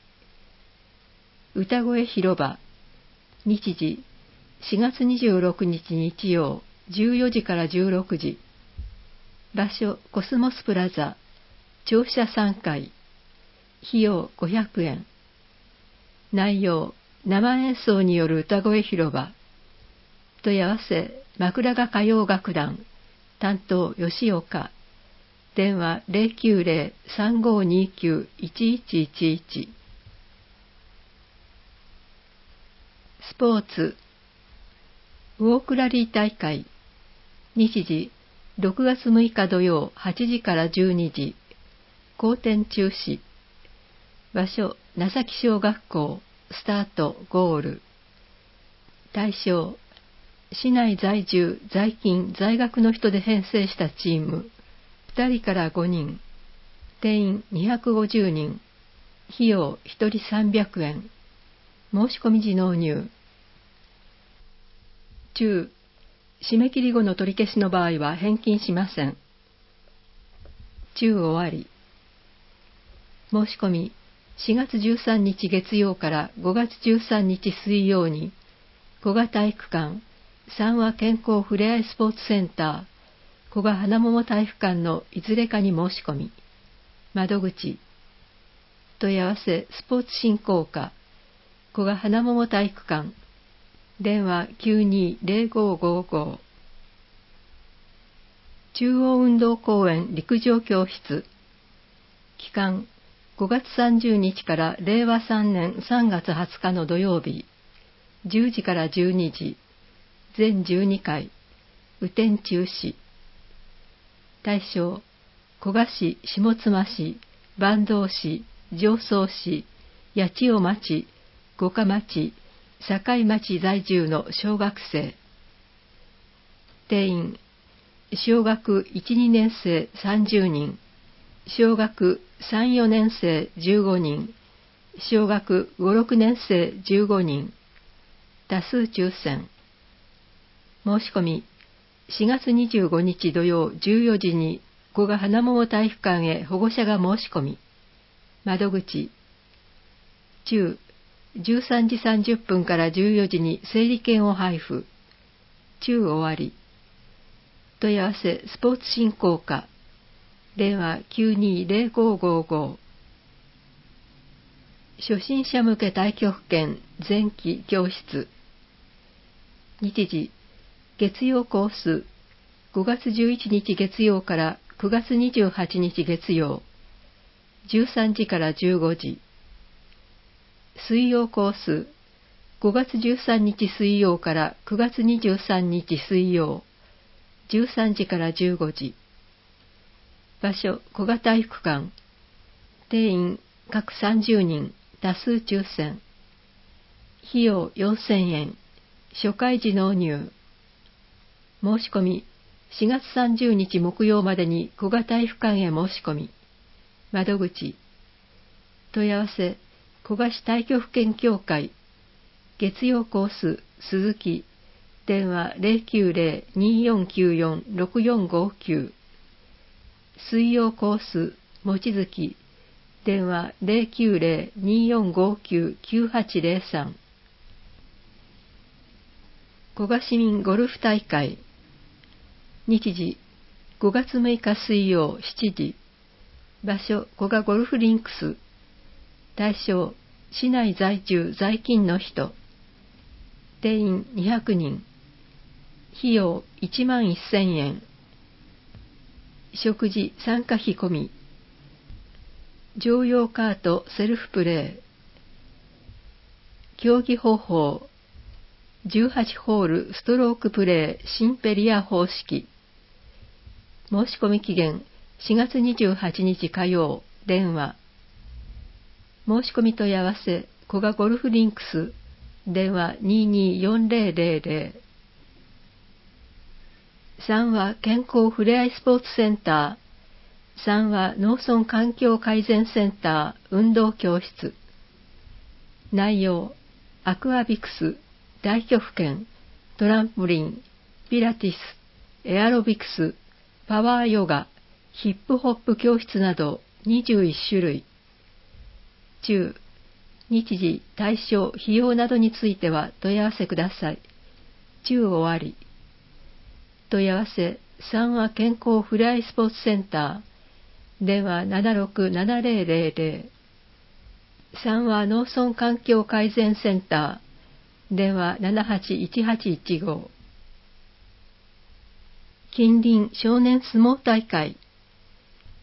歌声広場。日時しがつにじゅうろくにち日曜じゅうよじからじゅうろくじ。場所コスモスプラザ庁舎さんがい。費用ごひゃくえん。内容生演奏による歌声広場。問い合わせ枕ヶ歌謡楽団担当吉岡。 電話 ゼロきゅうゼロ さんごにきゅう いちいちいちいち。スポーツウォークラリー大会。日時ろくがつむいか土曜はちじからじゅうにじ。後転中止。場所名崎小学校。スタートゴール。対象市内在住在勤在学の人で編成したチームふたりからごにん。定員にひゃくごじゅうにん。費用ひとりさんびゃくえん。申し込み時納入。中締め切り後の取り消しの場合は返金しません。中終わり。申し込みしがつじゅうさんにち月曜からごがつじゅうさんにち水曜に古賀体育館三和健康ふれあいスポーツセンター古賀花桃体育館のいずれかに申し込み。窓口問い合わせスポーツ振興課古賀花桃体育館電話 きゅうにゼロごごご。中央運動公園陸上教室。期間ごがつさんじゅうにちかられいわさんねんさんがつはつかの土曜日じゅうじからじゅうにじ。全じゅうにかい。雨天中止。対象古賀市、下妻市、坂東市、常総市、八千代町、五霞町、境町在住の小学生。定員小学いち、にねんせいさんじゅうにん、小学さん、よねんせいじゅうごにん、小学ご、ろくねんせいじゅうごにん。多数抽選。申し込みしがつにじゅうごにち土曜じゅうよじに古賀花桃体育館へ保護者が申し込み。窓口中じゅうさんじさんじゅっぷんからじゅうよじに整理券を配布。中終わり。問い合わせスポーツ振興課電話 きゅうにゼロごごご。初心者向け太極拳前期教室。日時月曜コースごがつじゅういちにち月曜からくがつにじゅうはちにち月曜じゅうさんじからじゅうごじ。水曜コースごがつじゅうさんにち水曜からくがつにじゅうさんにち水曜じゅうさんじからじゅうごじ。場所古賀体育館。定員各さんじゅうにん。多数抽選。費用よんせんえん。初回時納入。申し込みしがつさんじゅうにち木曜までに古賀体育館へ申し込み。窓口問い合わせ古賀市太極拳協会月曜コース鈴木電話 ゼロきゅうゼロ によんきゅうよん ろくよんごきゅう。水曜コース望月電話 ゼロきゅうゼロ によんごきゅう きゅうはちゼロさん。古賀市民ゴルフ大会。日時ごがつむいか水曜しちじ。場所古賀ゴルフリンクス。対象市内在住在勤の人。定員にひゃくにん。費用いちまんせんえん。食事参加費込み。乗用カートセルフプレー。競技方法じゅうはちホールストロークプレーシンペリア方式。申し込み期限しがつにじゅうはちにち火曜。電話申し込み問い合わせ古賀ゴルフリンクス電話 にによんゼロゼロゼロ。三和健康ふれあいスポーツセンター三和農村環境改善センター運動教室。内容アクアビクス太極拳トランポリンピラティスエアロビクスパワーヨガヒップホップ教室などにじゅういちしゅるい。中日時対象費用などについては問い合わせください。中終わり。問い合わせ三和健康ふれあいスポーツセンター電話 ななろくななゼロゼロゼロ。三和農村環境改善センター電話 ななはちいちはちいちご。近隣少年相撲大会。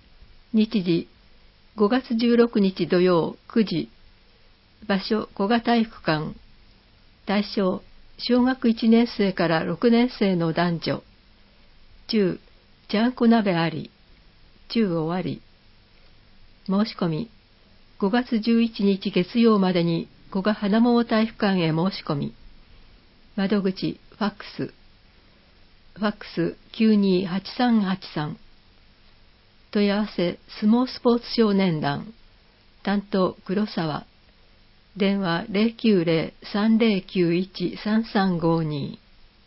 日時ごがつじゅうろくにち土曜くじ。場所古賀体育館。対象小学いちねん生からろくねん生の男女。中、ちゃんこ鍋あり。中終わり。申し込みごがつじゅういちにち月曜までに古賀花桃体育館へ申し込み。窓口ファックス。ファックス きゅうにーはちさんはちさん。問い合わせ相撲スポーツ少年団。担当黒沢。電話 ゼロきゅうゼロ さんゼロきゅういち さんさんごに。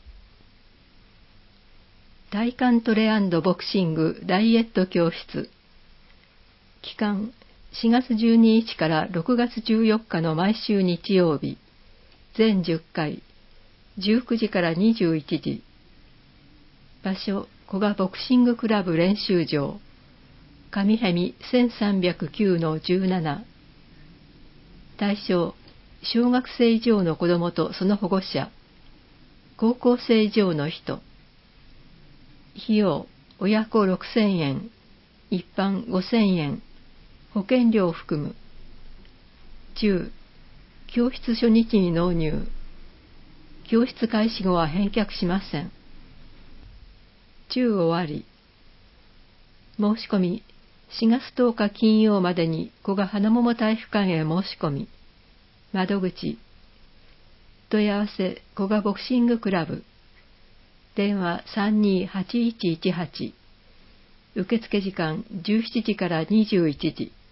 体幹トレ&ボクシングダイエット教室。期間しがつじゅうににちからろくがつじゅうよっかの毎週日曜日。全じゅっかい。じゅうくじからにじゅういちじ。場所古賀ボクシングクラブ練習場。上辺せんさんびゃくきゅうのじゅうなな。対象小学生以上の子どもとその保護者。高校生以上の人。費用親子ろくせんえん。一般ごせんえん。保険料を含む。中、教室初日に納入。教室開始後は返却しません。中終わり。申し込みしがつとおか金曜までに古賀花桃体育館へ申し込み。窓口。問い合わせ古賀ボクシングクラブ。電話 さんにーはちいちいちはち。受付時間じゅうしちじからにじゅういちじ。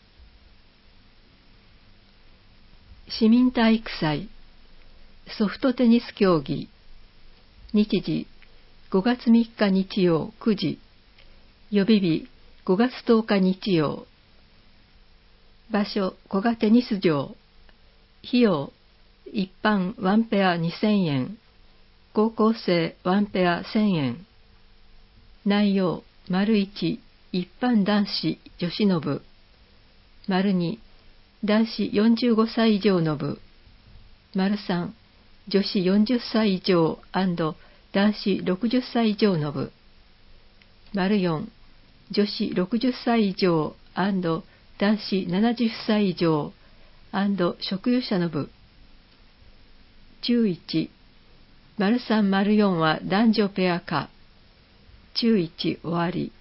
市民体育祭。ソフトテニス競技。日時ごがつみっか日曜くじ。予備日ごがつとおか日曜。場所古賀テニス場。費用一般ワンペアにせんえん。高校生ワンペアせんえん。内容丸いち一般男子女子の部。丸に男子よんじゅうごさい以上の部。丸さん女子よんじゅっさい以上&男子ろくじゅっさい以上の部。丸よん女子ろくじゅっさい以上&男子ななじゅっさい以上&職有者の部。中いち、丸さん丸よんは男女ペアか。中いち終わり。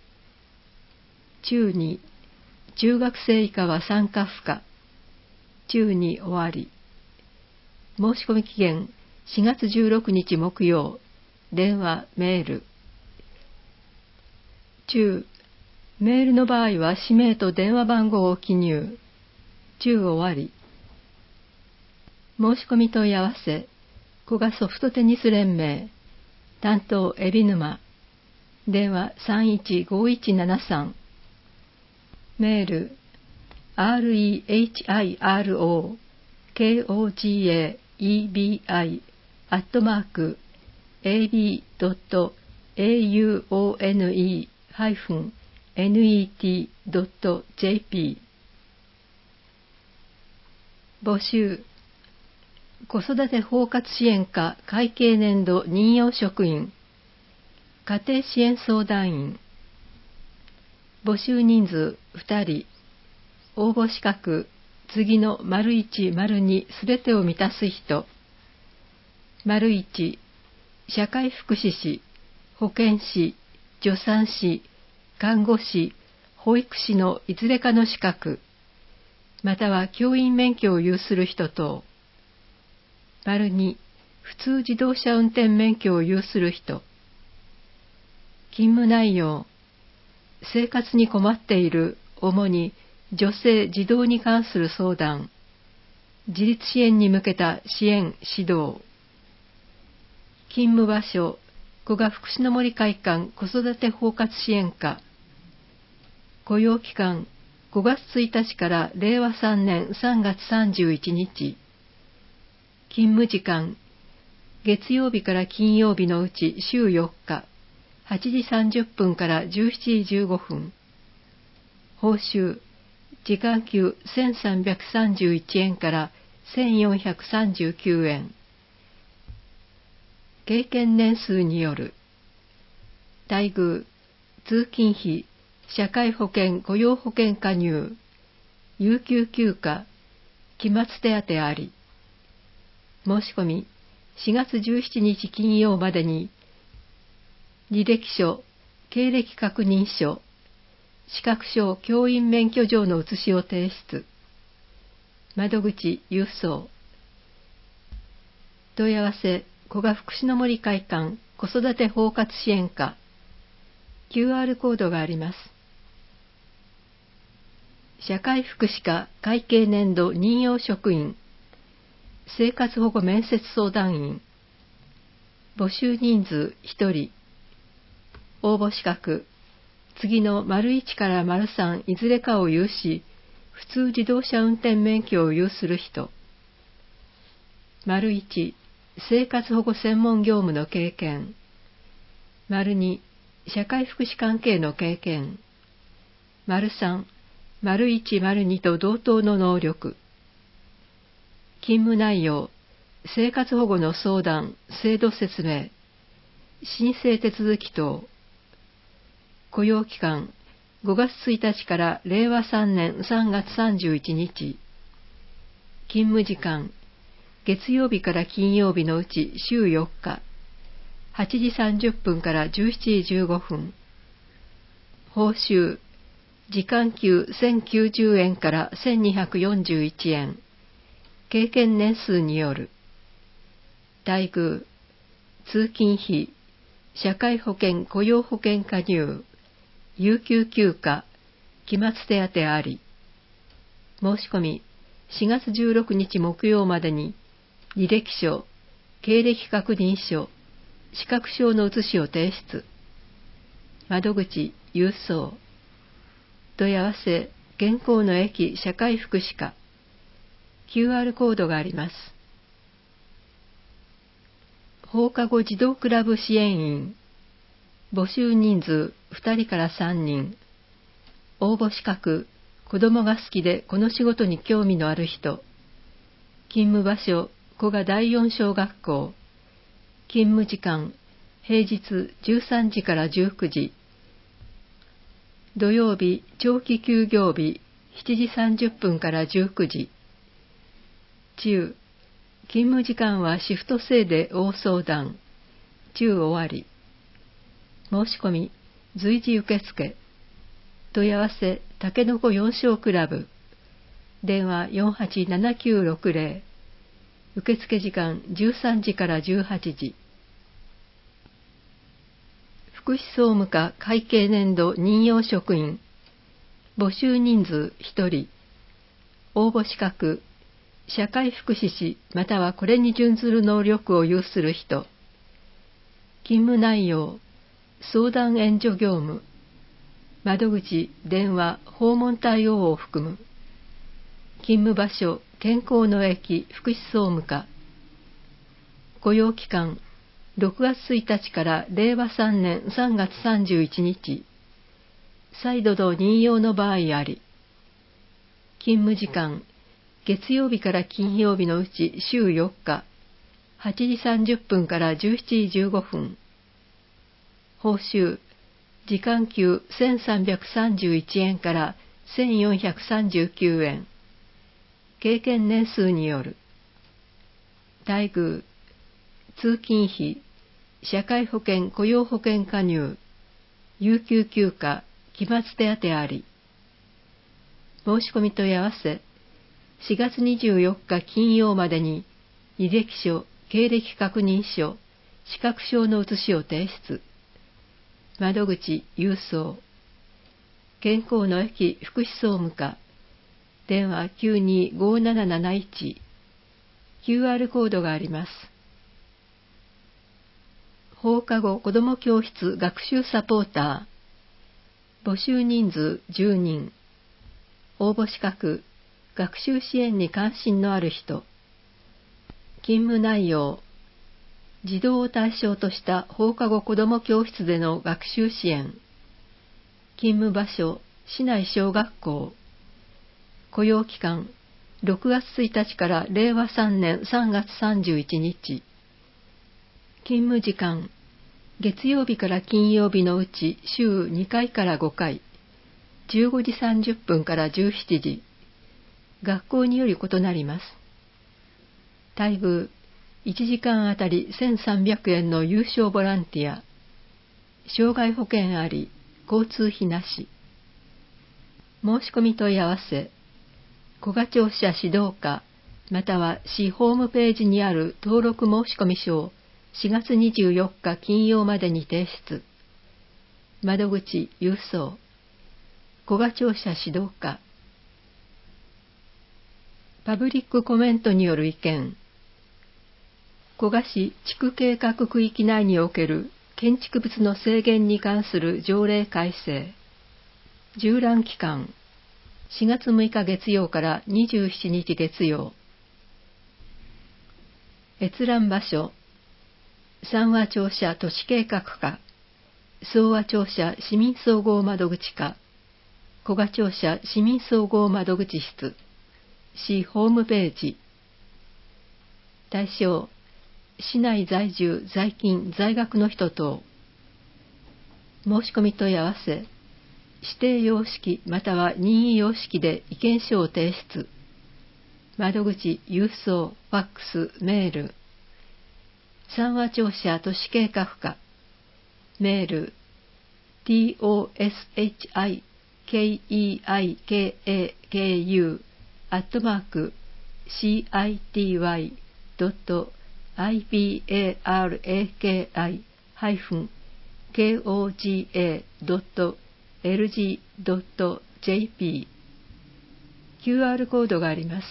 中に、中学生以下は参加不可。中に終わり。申し込み期限しがつじゅうろくにち木曜。電話、メール。中、メールの場合は氏名と電話番号を記入。中終わり。申し込み問い合わせ古賀ソフトテニス連盟。担当海老沼。電話 さんいちごいちななさん。メール アールイーエイチアイアールオーケーオージーエーイービーアイ アットマーク エービードットエーユーオーエヌイーハイフンエヌイーティードットジェーピー。募集子育て包括支援課会計年度任用職員家庭支援相談員。募集人数ふたり。応募資格次の丸いち丸にすべてを満たす人。丸いち社会福祉士、保健師、助産師、看護師、保育士のいずれかの資格または教員免許を有する人等。丸に普通自動車運転免許を有する人。勤務内容生活に困っている主に女性児童に関する相談自立支援に向けた支援指導。勤務場所古賀福祉の森会館子育て包括支援課。雇用期間ごがつついたちかられいわさんねんさんがつさんじゅういちにち。勤務時間月曜日から金曜日のうち週よっかはちじさんじゅっぷんからじゅうしちじじゅうごふん。報酬時間給せんさんびゃくさんじゅういちえんからせんよんひゃくさんじゅうきゅうえん。経験年数による。待遇通勤費社会保険雇用保険加入、有給休暇、期末手当あり。申し込み、しがつじゅうしちにち金曜までに、履歴書、経歴確認書、資格証教員免許状の写しを提出。窓口郵送。問い合わせ、古賀福祉の森会館子育て包括支援課。キューアール コードがあります。社会福祉課会計年度任用職員、生活保護面接相談員。募集人数ひとり。応募資格、次の丸いちから丸さんいずれかを有し、普通自動車運転免許を有する人。丸いち、生活保護専門業務の経験。丸に、社会福祉関係の経験。丸さん、丸いち、丸にと同等の能力。勤務内容、生活保護の相談、制度説明、申請手続き等。雇用期間、ごがつついたちかられいわさんねんさんがつさんじゅういちにち。勤務時間、月曜日から金曜日のうち週よっか、はちじさんじゅっぷんからじゅうしちじじゅうごふん。報酬、時間給せんきゅうじゅうえんからせんにひゃくよんじゅういちえん。経験年数による。待遇、通勤費、社会保険雇用保険加入、有給休暇、期末手当あり。申し込み、しがつじゅうろくにち木曜までに、履歴書、経歴確認書、資格証の写しを提出。窓口、郵送。問い合わせ、現行の駅社会福祉課。キューアール コードがあります。放課後児童クラブ支援員。募集人数ふたりからさんにん。応募資格、子供が好きでこの仕事に興味のある人。勤務場所、古賀だいよん小学校。勤務時間、平日じゅうさんじからじゅうくじ。土曜日、長期休業日、しちじさんじゅっぷんからじゅうくじ。中、勤務時間はシフト制で大相談。中終わり。申し込み、随時受付。問い合わせ、たけのこよん小クラブ。電話よんはちななきゅうろくぜろ。受付時間じゅうさんじからじゅうはちじ。福祉総務課会計年度任用職員。募集人数ひとり。応募資格、社会福祉士またはこれに準ずる能力を有する人。勤務内容、相談援助業務。窓口、電話、訪問対応を含む。勤務場所、健康の駅、福祉総務課。雇用期間、ろくがつついたちかられいわさんねんさんがつさんじゅういちにち。再度の任用の場合あり。勤務時間、月曜日から金曜日のうち週よっか、はちじさんじゅっぷんからじゅうしちじじゅうごふん。報酬、時間給せんさんびゃくさんじゅういちえんからせんよんひゃくさんじゅうきゅうえん。経験年数による。待遇、通勤費、社会保険雇用保険加入、有給休暇、期末手当あり。申し込み問い合わせ、しがつにじゅうよっか金曜までに、履歴書、経歴確認書、資格証の写しを提出。窓口、郵送。健康の駅福祉総務課。電話きゅうにごなななないち。キューアール コードがあります。放課後子ども教室学習サポーター。募集人数じゅうにん。応募資格、学習支援に関心のある人。勤務内容、児童を対象とした放課後子ども教室での学習支援。勤務場所、市内小学校。雇用期間、ろくがつついたちかられいわさんねんさんがつさんじゅういちにち。勤務時間、月曜日から金曜日のうち週にかいからごかい。 じゅうごじさんじゅっぷんからじゅうしちじ、学校により異なります。待遇、いちじかんあたりせんさんびゃくえんの有償ボランティア、障害保険あり、交通費なし。申し込み問い合わせ、古賀庁舎指導課、または市ホームページにある登録申込書をしがつにじゅうよっか金曜までに提出。窓口郵送、古賀庁舎指導課。パブリックコメントによる意見。古賀市地区計画区域内における建築物の制限に関する条例改正。縦覧期間、しがつむいか月曜からにじゅうしちにち月曜。閲覧場所、三和庁舎都市計画課、総和庁舎市民総合窓口課、古賀庁舎市民総合窓口室、市ホームページ。対象、市内在住在勤在学の人等。申し込み問い合わせ、指定様式または任意様式で意見書を提出。窓口郵送、ファックス、メール。三和庁舎都市計画課、メール トシケイカク アットマーク シーアイティーワイ ドット アイビーエーアールエーケーアイ ハイフン ケーオージーエー ドット エルジー ドット ジェーピー キューアール コードがあります。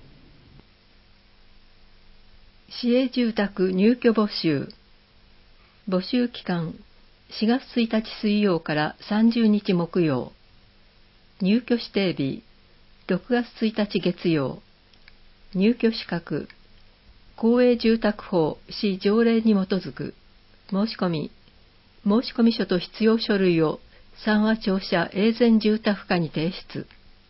市営住宅入居募集。募集期間、しがつついたち水曜からさんじゅうにち木曜。入居指定日、ろくがつついたち月曜。入居資格、公営住宅法市条例に基づく。申し込み、申込書と必要書類を三和庁舎永全住宅課に提出。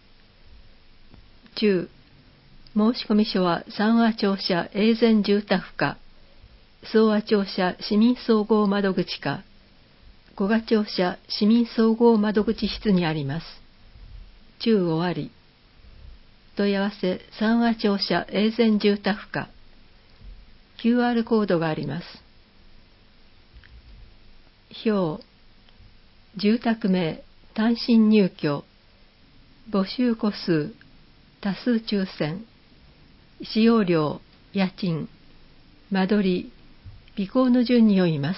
中、申込書は三和庁舎永全住宅課、総和庁舎市民総合窓口課、古賀庁舎市民総合窓口室にあります。中終わり。問い合わせ三和庁舎永全住宅課。キューアール コードがあります。表、住宅名、単身入居、募集戸数、多数抽選、使用料、家賃、間取り、備考の順に読みます。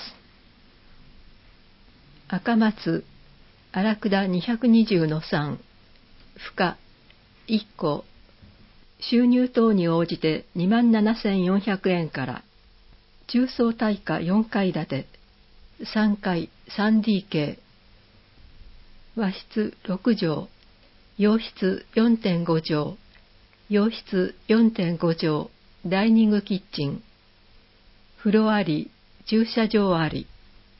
赤松、荒倉にひゃくにじゅうのさん、負荷、いっこ、収入等に応じてにまんななせんよんひゃくえんから、中層大家よんかい建て、さんかい スリーディーケー、和室ろくじょう、洋室 よんてんごじょう、洋室 よんてんごじょう、ダイニングキッチン、風呂あり、駐車場あり。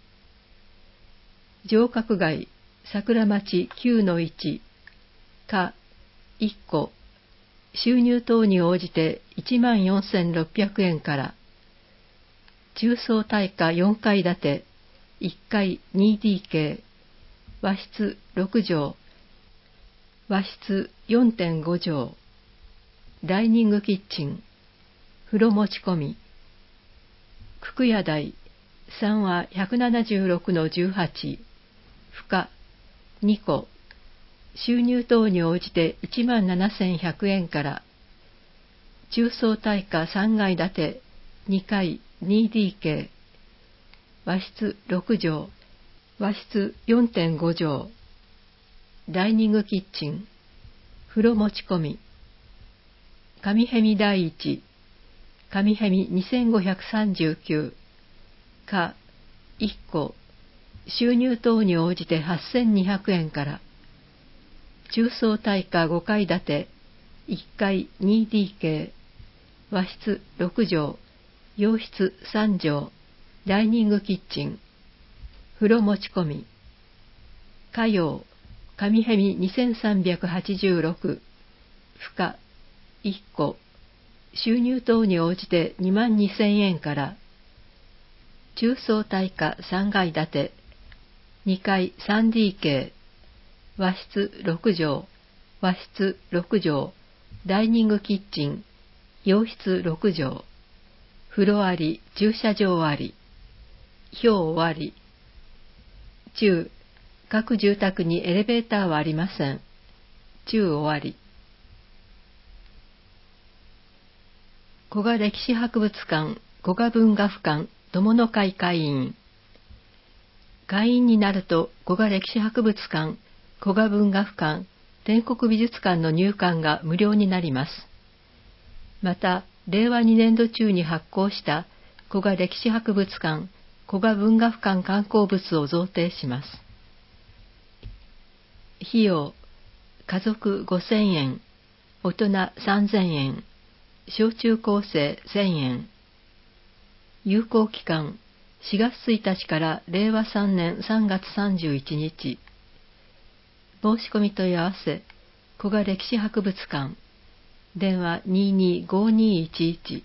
城郭街、桜町 きゅうのいち、か、いっこ、収入等に応じていちまんよんせんろっぴゃくえんから、中層大家よんかい建て、いっかい ツーディーケー、和室ろくじょう、和室 よんてんごじょう、ダイニングキッチン、風呂持ち込み。久屋台、三和ひゃくななじゅうろくのじゅうはち、負荷にこ、収入等に応じていちまんななせんひゃくえんから、中層大家さんがい建て、にかい ツーディーケー、和室ろくじょう、和室 よんてんごじょう、ダイニングキッチン、風呂持ち込み。上辺見第一、上辺見にせんごひゃくさんじゅうきゅう、か、いっこ、収入等に応じてはっせんにひゃくえんから、中層大家ごかい建て、いっかい ツーディーケー、和室ろくじょう、洋室さんじょう、ダイニングキッチン、風呂持ち込み。火曜、上辺見にせんさんびゃくはちじゅうろく、負荷いっこ、収入等に応じてにまんにせんえんから、中層大家さんがい建て、にかい スリーディーケー、 和室ろく畳、和室ろく畳、ダイニングキッチン、洋室ろく畳、風呂あり、駐車場あり、表あり。中、各住宅にエレベーターはありません。中終わり。古賀歴史博物館、古賀文学館、友の会会員。会員になると、古賀歴史博物館、古賀文学館、天国美術館の入館が無料になります。また、れいわにねんど中に発行した古賀歴史博物館、古賀文学館観光物を贈呈します。費用、家族ごせんえん、大人さんぜんえん、小中高生せんえん。有効期間、しがつついたちかられいわさんねんさんがつさんじゅういちにち。申し込み問い合わせ、古賀歴史博物館、電話 にーにーごーにーいちいち。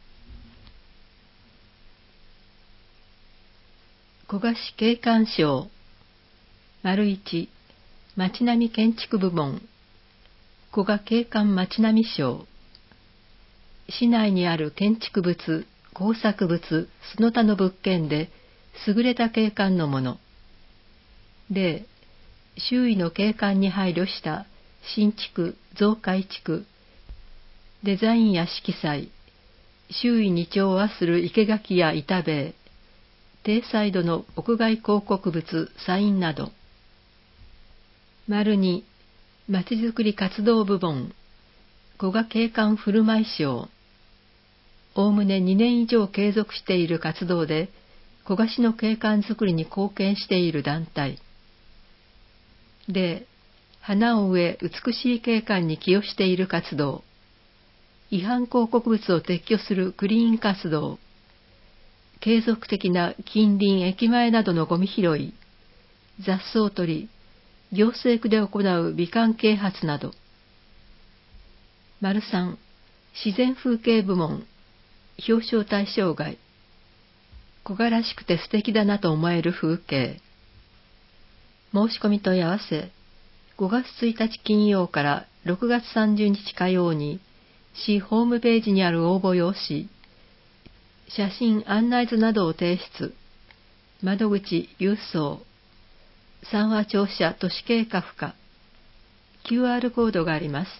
古賀市景観賞。いち、町並建築部門。古賀景観町並賞。市内にある建築物、工作物、その他の物件で優れた景観のもの。例、周囲の景観に配慮した新築、増改築、デザインや色彩、周囲に調和する生垣や板塀、低彩度の屋外広告物、サインなど。に、まちづくり活動部門、古賀景観振る舞い賞。おおむねにねん以上継続している活動で、古賀市の景観づくりに貢献している団体。例、花を植え美しい景観に寄与している活動。違反広告物を撤去するクリーン活動。継続的な近隣駅前などのゴミ拾い、雑草取り、行政区で行う美観啓発など。さん、自然風景部門、表彰対象外。古賀らしくて素敵だなと思える風景。申し込み問い合わせ、ごがつついたち金曜からろくがつさんじゅうにち火曜に、市ホームページにある応募用紙、写真案内図などを提出。窓口郵送。三和庁舎都市計画課。キューアール コードがあります。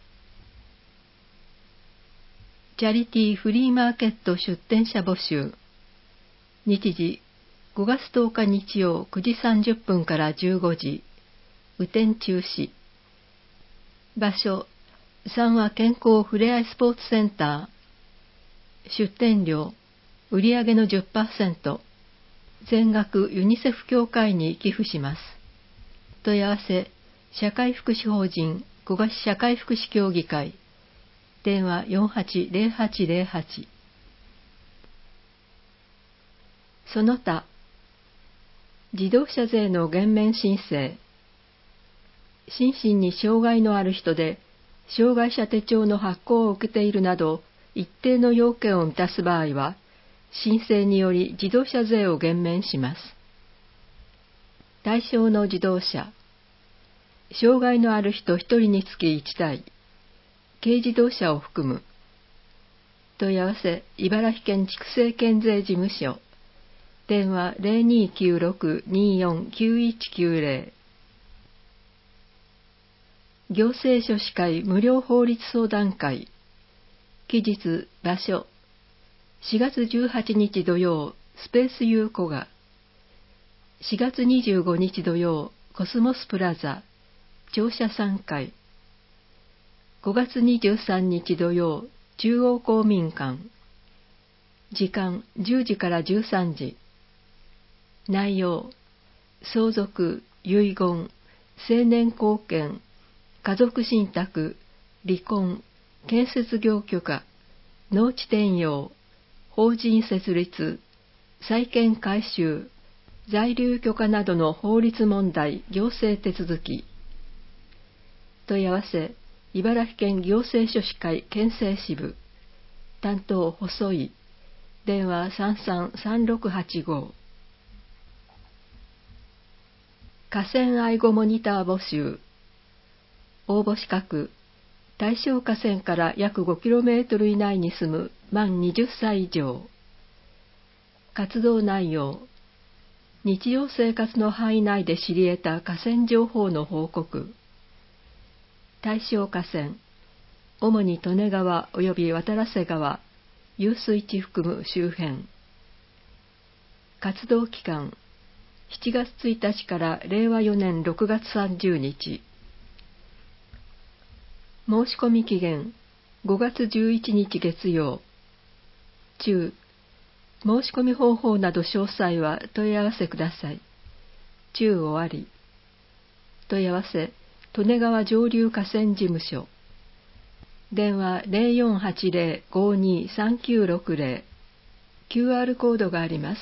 チャリティーフリーマーケット出展者募集。日時、ごがつとおか日曜くじさんじゅっぷんからじゅうごじ。雨天中止。場所、三和健康ふれあいスポーツセンター。出展料、売上の じゅっパーセント。全額ユニセフ協会に寄付します。問い合わせ、社会福祉法人古賀市社会福祉協議会。電話 よんはちゼロはちゼロはち。その他、自動車税の減免申請。心身に障害のある人で、障害者手帳の発行を受けているなど、一定の要件を満たす場合は、申請により自動車税を減免します。対象の自動車。障害のある人ひとりにつきいちだい。軽自動車を含む。問い合わせ、茨城県畜生県税事務所。電話 ゼロにーきゅうろく にーよん きゅういちきゅうゼロ。行政書士会無料法律相談会。期日、場所。しがつじゅうはちにち土曜、スペース U 古賀。しがつにじゅうごにち土曜、コスモスプラザ、庁舎さんかい。ごがつにじゅうさんにち土曜、中央公民館。時間じゅうじからじゅうさんじ。内容、相続、遺言、成年後見、家族信託、離婚、建設業許可、農地転用、法人設立、債権回収、在留許可などの法律問題、行政手続き。問い合わせ、茨城県行政書士会県政支部。担当、細い。電話 さんさんさんろくはちご。 河川愛護モニター募集。応募資格、対象河川から約 ごキロメートル 以内に住む満はたち以上。活動内容、日常生活の範囲内で知り得た河川情報の報告。対象河川、主に利根川及び渡良瀬川、遊水地含む周辺。活動期間、しちがつついたちかられいわよねんろくがつさんじゅうにち。申し込み期限、ごがつじゅういちにち月曜。中、申し込み方法など詳細は問い合わせください。中終わり。問い合わせ、利根川上流河川事務所。電話 ゼロよんはちゼロ ごにさんきゅうろくゼロ。キューアール コードがあります。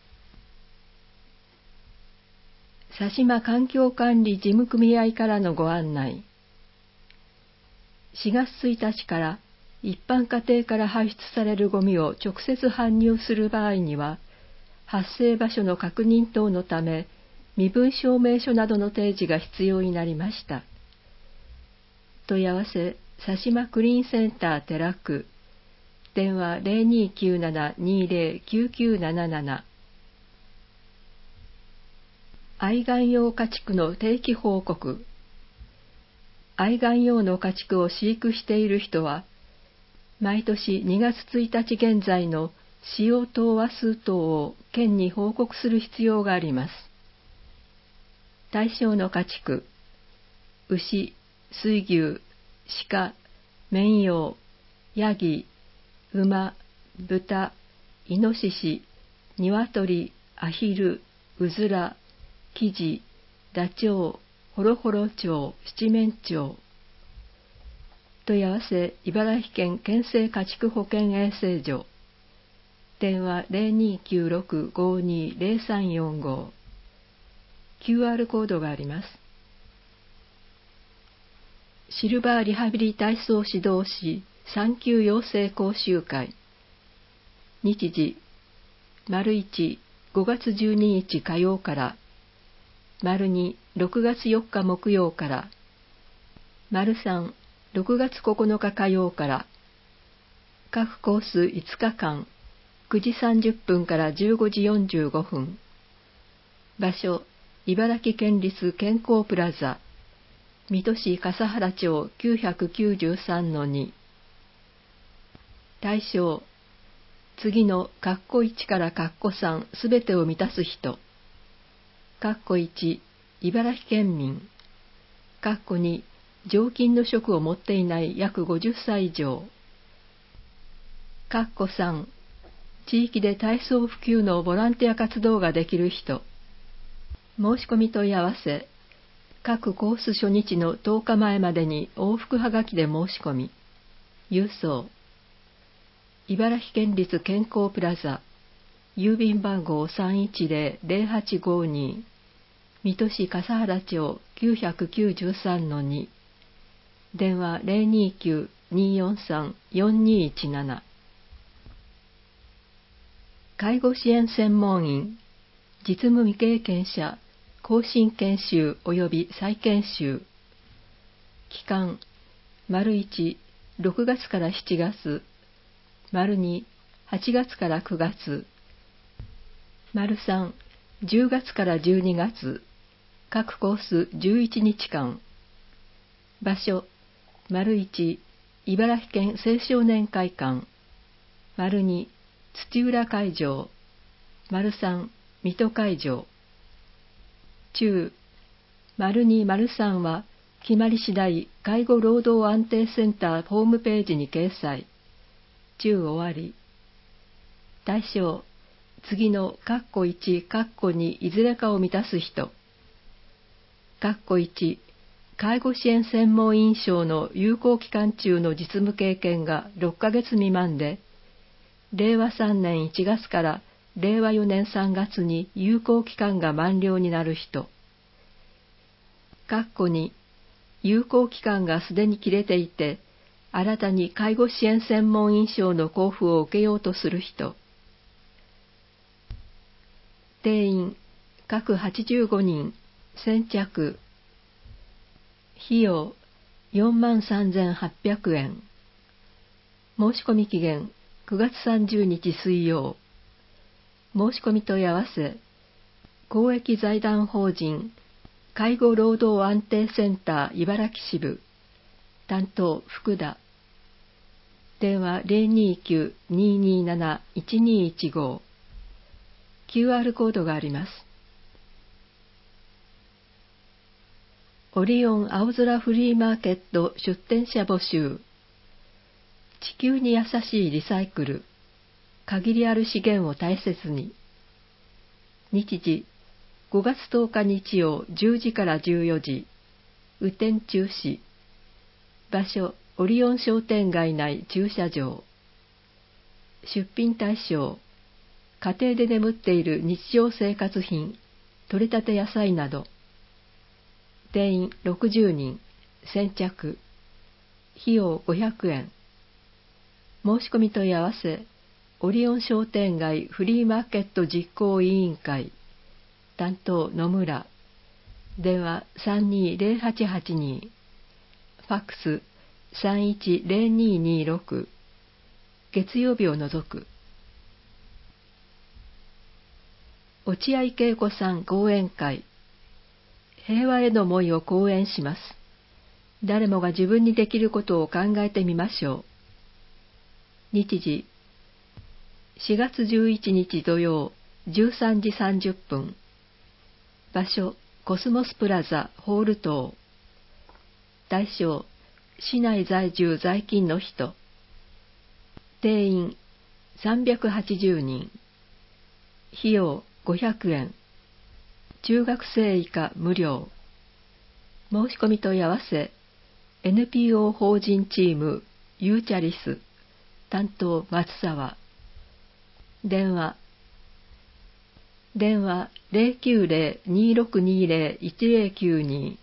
佐島環境管理事務組合からのご案内。しがつついたちから一般家庭から排出されるゴミを直接搬入する場合には、発生場所の確認等のため、身分証明書などの提示が必要になりました。問い合わせ、佐島クリーンセンター寺区。電話 ゼロにきゅうなな にゼロ きゅうきゅうなななな。愛玩用家畜の定期報告。愛玩用の家畜を飼育している人は、毎年にがつついたち現在の使用等話数等を県に報告する必要があります。対象の家畜、牛、水牛、鹿、綿羊、ヤギ、馬、豚、イノシシ、ニワトリ、アヒル、うずら、キジ、ダチョウ、ホロホロ鳥、七面鳥。問い合わせ、茨城県県政家畜保健衛生所。電話 ゼロにきゅうろく ごに ゼロさんよんご。キューアール コードがあります。シルバーリハビリ体操指導士産休養成講習会。日時、丸いち、ごがつじゅうににち火曜から、丸に、ろくがつよっか木曜から、丸さん、ろくがつここのか火曜から、各コースいつかかん、くじさんじゅっぷんからじゅうごじよんじゅうごふん。場所、茨城県立健康プラザ、水戸市笠原町 きゅうきゅうさんのに。対象、次の括弧いちから括弧さんすべてを満たす人。括弧いち、茨城県民。括弧に、常勤の職を持っていない約ごじゅっさい以上。括弧さん、地域で体操普及のボランティア活動ができる人。申し込み問い合わせ。各コース初日のとおかまえまでに往復はがきで申し込み。郵送。茨城県立健康プラザ。郵便番号 さんいちゼロ ゼロはちごに。水戸市笠原町 きゅうきゅうさんのに。電話 ゼロにきゅう によんさん よんにいちなな。介護支援専門員、実務未経験者、更新研修及び再研修。期間、丸いち、ろくがつからしちがつ、丸に、はちがつからくがつ、丸さん、じゅうがつからじゅうにがつ、各コースじゅういちにちかん。場所、丸いち、茨城県青少年会館。丸に、土浦会場。丸さん、水戸会場。中、丸に、丸さんは、決まり次第、介護労働安定センターホームページに掲載。中終わり。対象、次の括弧いち、括弧にいずれかを満たす人。括弧いち、介護支援専門員証の有効期間中の実務経験がろっかげつ未満で、れいわさんねんいちがつかられいわよねんさんがつに有効期間が満了になる人。括弧に、有効期間がすでに切れていて、新たに介護支援専門員証の交付を受けようとする人。定員、各はちじゅうごにん、 先着。費用よんまんさんぜんはっぴゃくえん。申し込み期限くがつさんじゅうにち水曜。申し込み問い合わせ、公益財団法人介護労働安定センター茨城支部担当福田。電話 ゼロにきゅう にーにーなな いちにーいちご。キューアール コードがあります。オリオン青空フリーマーケット出店者募集。地球に優しいリサイクル。限りある資源を大切に。日時ごがつとおか日曜じゅうじからじゅうよじ。雨天中止。場所オリオン商店街内駐車場。出品対象家庭で眠っている日常生活品、取れたて野菜など。定員ろくじゅうにん。先着。費用ごひゃくえん。申し込み問い合わせ、オリオン商店街フリーマーケット実行委員会担当野村。電話さんにーぜろはちはちに。ファックスさんいちぜろにーにーろく。月曜日を除く。落合恵子さん講演会。平和への思いを講演します。誰もが自分にできることを考えてみましょう。日時しがつじゅういちにち土曜じゅうさんじさんじゅっぷん。場所コスモスプラザホール棟。対象市内在住在勤の人。定員さんびゃくはちじゅうにん。費用ごひゃくえん。中学生以下無料。申し込み問い合わせ エヌピーオー 法人チームユーチャリス担当松沢。電話電話 ゼロきゅうゼロ にーろくにーゼロ いちゼロきゅうに。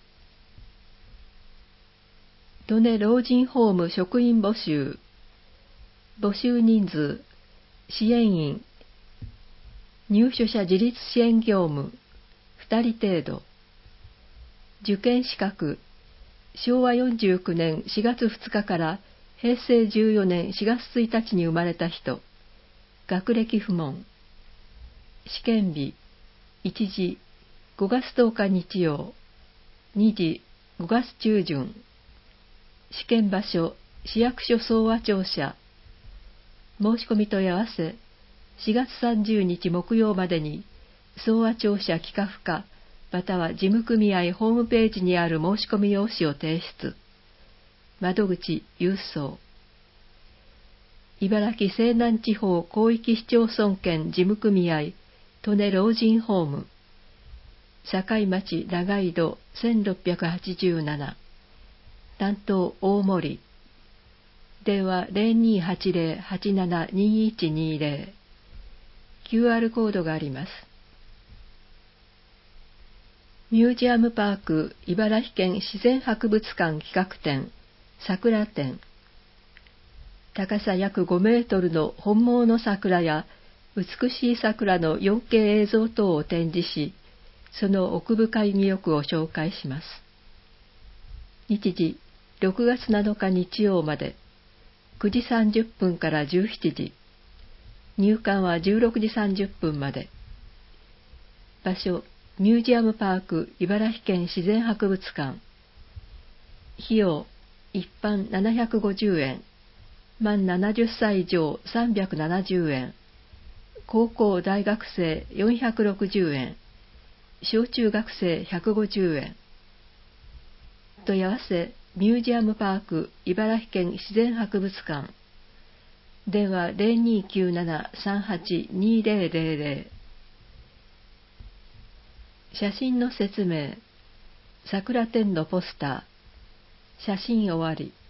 利根老人ホーム職員募集。募集人数支援員入所者自立支援業務ふたり程度。受験資格しょうわよんじゅうきゅうねんしがつふつかからへいせいじゅうよねんしがつついたちに生まれた人。学歴不問。試験日いちじごがつとおか日曜、にじごがつ中旬。試験場所市役所総和庁舎。申し込み問い合わせしがつさんじゅうにち木曜までに総和庁舎企画課または事務組合ホームページにある申し込み用紙を提出。窓口郵送。茨城西南地方広域市町村圏事務組合利根老人ホーム境町長井戸せんろっぴゃくはちじゅうなな。担当大森。電話 ゼロにーはちゼロ はちなな にーいちにーゼロ。キューアール コードがあります。ミュージアムパーク茨城県自然博物館企画展桜展。高さ約ごメートルの本物の桜や美しい桜の よんケー 映像等を展示し、その奥深い魅力を紹介します。日時ろくがつなのか日曜までくじさんじゅっぷんからじゅうしちじ。入館はじゅうろくじさんじゅっぷんまで。場所ミュージアムパーク茨城県自然博物館。費用一般ななひゃくごじゅうえん。満ななじゅっさい以上さんびゃくななじゅうえん。高校大学生よんひゃくろくじゅうえん。小中学生ひゃくごじゅうえん。問い合わせミュージアムパーク茨城県自然博物館。電話 ゼロにーきゅうなな さんはち にーゼロゼロゼロ。写真の説明。桜展のポスター。写真終わり。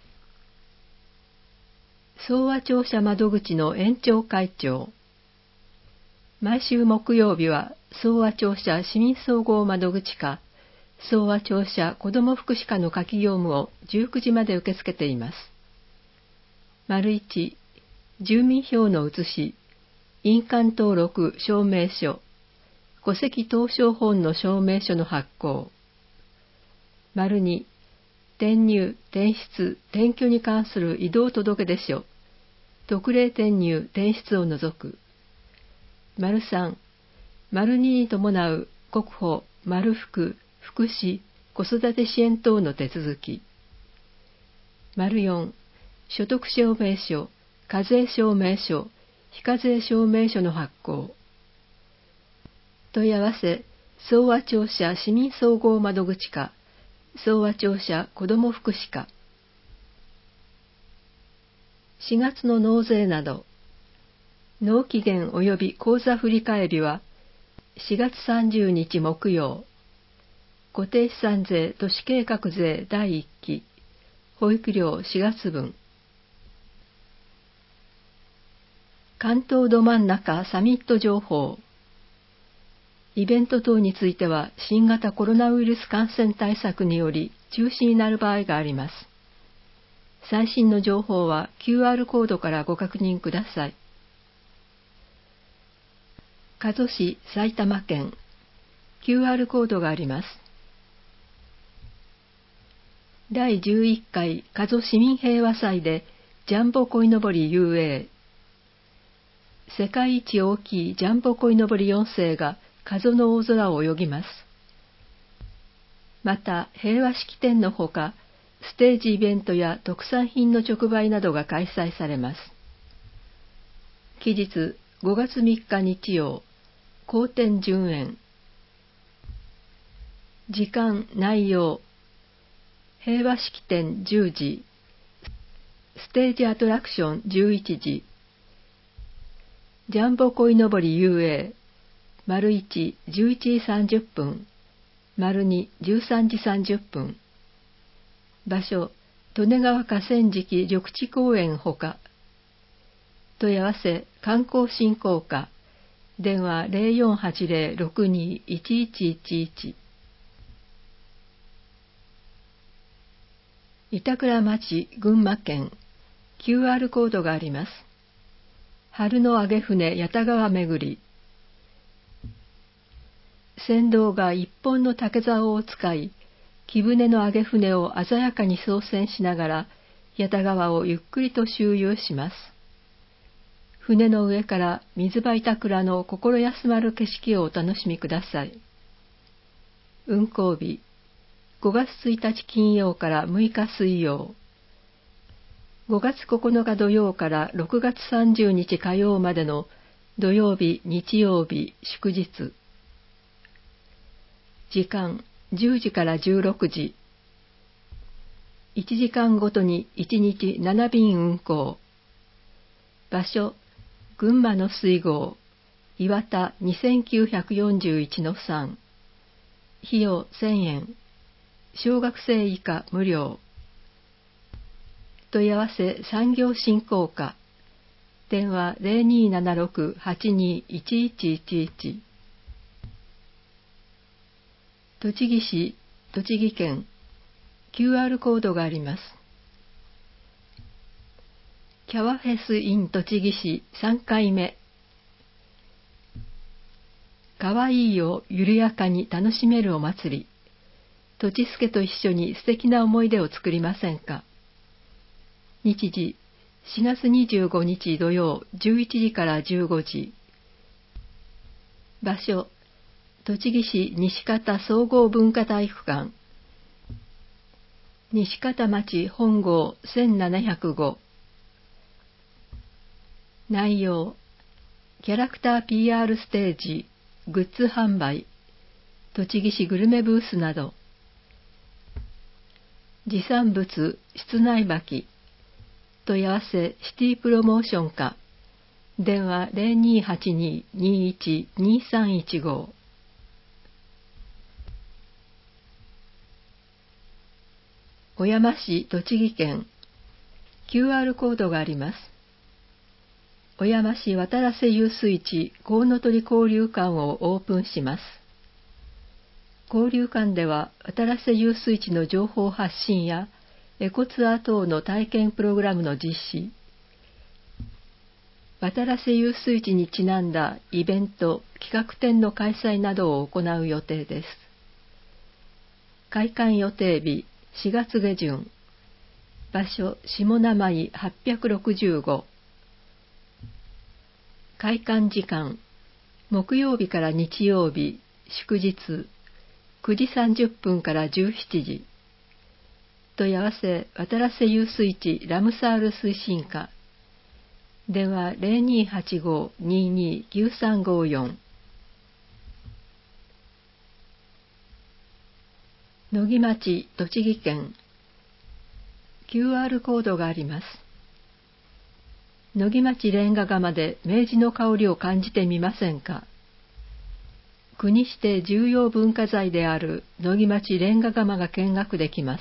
総和庁舎窓口の園長会長。毎週木曜日は総和庁舎市民総合窓口課、総和庁舎子ども福祉課の夏季業務をじゅうくじまで受け付けています。丸いち、住民票の写し、印鑑登録証明書、 戸籍謄商本の証明書の発行。丸に、転入、転出、転居に関する移動届出書、特例転入、転出を除く。丸さん、丸にに伴う国保、丸福、福祉、子育て支援等の手続き。丸よん、所得証明書、課税証明書、非課税証明書の発行。問い合わせ、総和庁舎市民総合窓口課、総和庁舎子ども福祉課。しがつの納税など、納期限及び口座振替日はしがつさんじゅうにち木曜。固定資産税都市計画税だいいっき、保育料しがつぶん。関東ど真ん中サミット情報。イベント等については新型コロナウイルス感染対策により中止になる場合があります。最新の情報は キューアール コードからご確認ください。加須市、埼玉県、キューアール コードがあります。だいじゅういっかい加須市民平和祭でジャンボ鯉のぼり遊泳。世界一大きいジャンボ鯉のぼりよんせいが加須の大空を泳ぎます。また平和式典のほか、ステージイベントや特産品の直売などが開催されます。期日ごがつみっか日曜、好天順延。時間内容、平和式典じゅうじ、ステージアトラクションじゅういちじ、ジャンボ鯉のぼり遊泳、丸いち、じゅういちじさんじゅっぷん、丸に、じゅうさんじさんじゅっぷん。場所、利根川河川敷緑地公園ほか。問い合わせ、観光振興課、電話 ゼロよんはちゼロ ろくに いちいちいちいち。板倉町、群馬県、キューアール コードがあります。春の揚船八田川巡り。船頭が一本の竹竿を使い、木舟の揚げ船を鮮やかに操船しながら、八田川をゆっくりと周遊します。船の上から水場板倉の心休まる景色をお楽しみください。運行日、ごがつついたち金曜からむいか水曜、ごがつここのか土曜からろくがつさんじゅうにち火曜までの土曜日、日曜日、祝日。時間じゅうじからじゅうろくじ。いちじかんごとにいちにちななびん運行。場所、群馬の水郷、岩田 にせんきゅうひゃくよんじゅういちのさん。費用せんえん。小学生以下無料。問い合わせ産業振興課。電話 ゼロにーななろく はちにーいちいちいちいち。栃木市、栃木県、キューアール コードがあります。キャワフェス in 栃木市さんかいめ。かわいいを緩やかに楽しめるお祭り。とちすけと一緒に素敵な思い出を作りませんか。日時、しがつにじゅうごにち土曜じゅういちじからじゅうごじ。場所、栃木市西方総合文化体育館。西方町本郷せんななひゃくご。内容、キャラクター ピーアール ステージ、グッズ販売、栃木市グルメブースなど。持参物、室内履き。問い合わせシティプロモーション課。電話 ゼロにーはちにー にーいち にーさんいちご。小山市栃木県、キューアール コードがあります。小山市渡良瀬遊水地コウノトリ交流館をオープンします。交流館では渡良瀬遊水地の情報発信やエコツアー等の体験プログラムの実施、 渡良瀬遊水地にちなんだイベント・企画展の開催などを行う予定です。開館予定日しがつ下旬。場所下生井はっぴゃくろくじゅうご。開館時間木曜日から日曜日、祝日くじさんじゅっぷんからじゅうしちじ。問い合わせ渡良瀬遊水地ラムサール推進課。電話 ゼロにーはちごーにーにーきゅうさんごーよん。野木町、栃木県。キューアール コードがあります。野木町レンガ窯で明治の香りを感じてみませんか。国指定重要文化財である野木町レンガ窯が見学できます。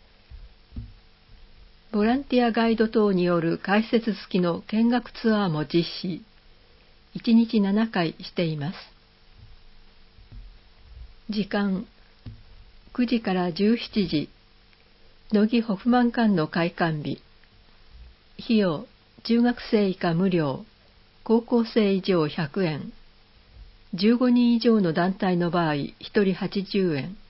ボランティアガイド等による解説付きの見学ツアーも実施。いちにちななかいしています。時間くじからじゅうしちじ。乃木ホフマン館の開館日。費用中学生以下無料、高校生以上ひゃくえん。じゅうごにん以上の団体の場合ひとりはちじゅうえん。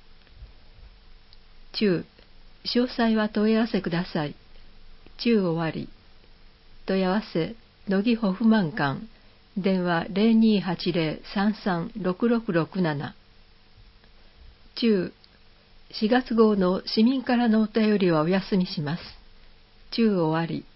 中、詳細は問い合わせください。中終わり。問い合わせ乃木ホフマン館。電話 ゼロにーはちゼロ さんさん ろくろくろくなな。中、しがつ号の市民からのお便りはお休みします。中終わり。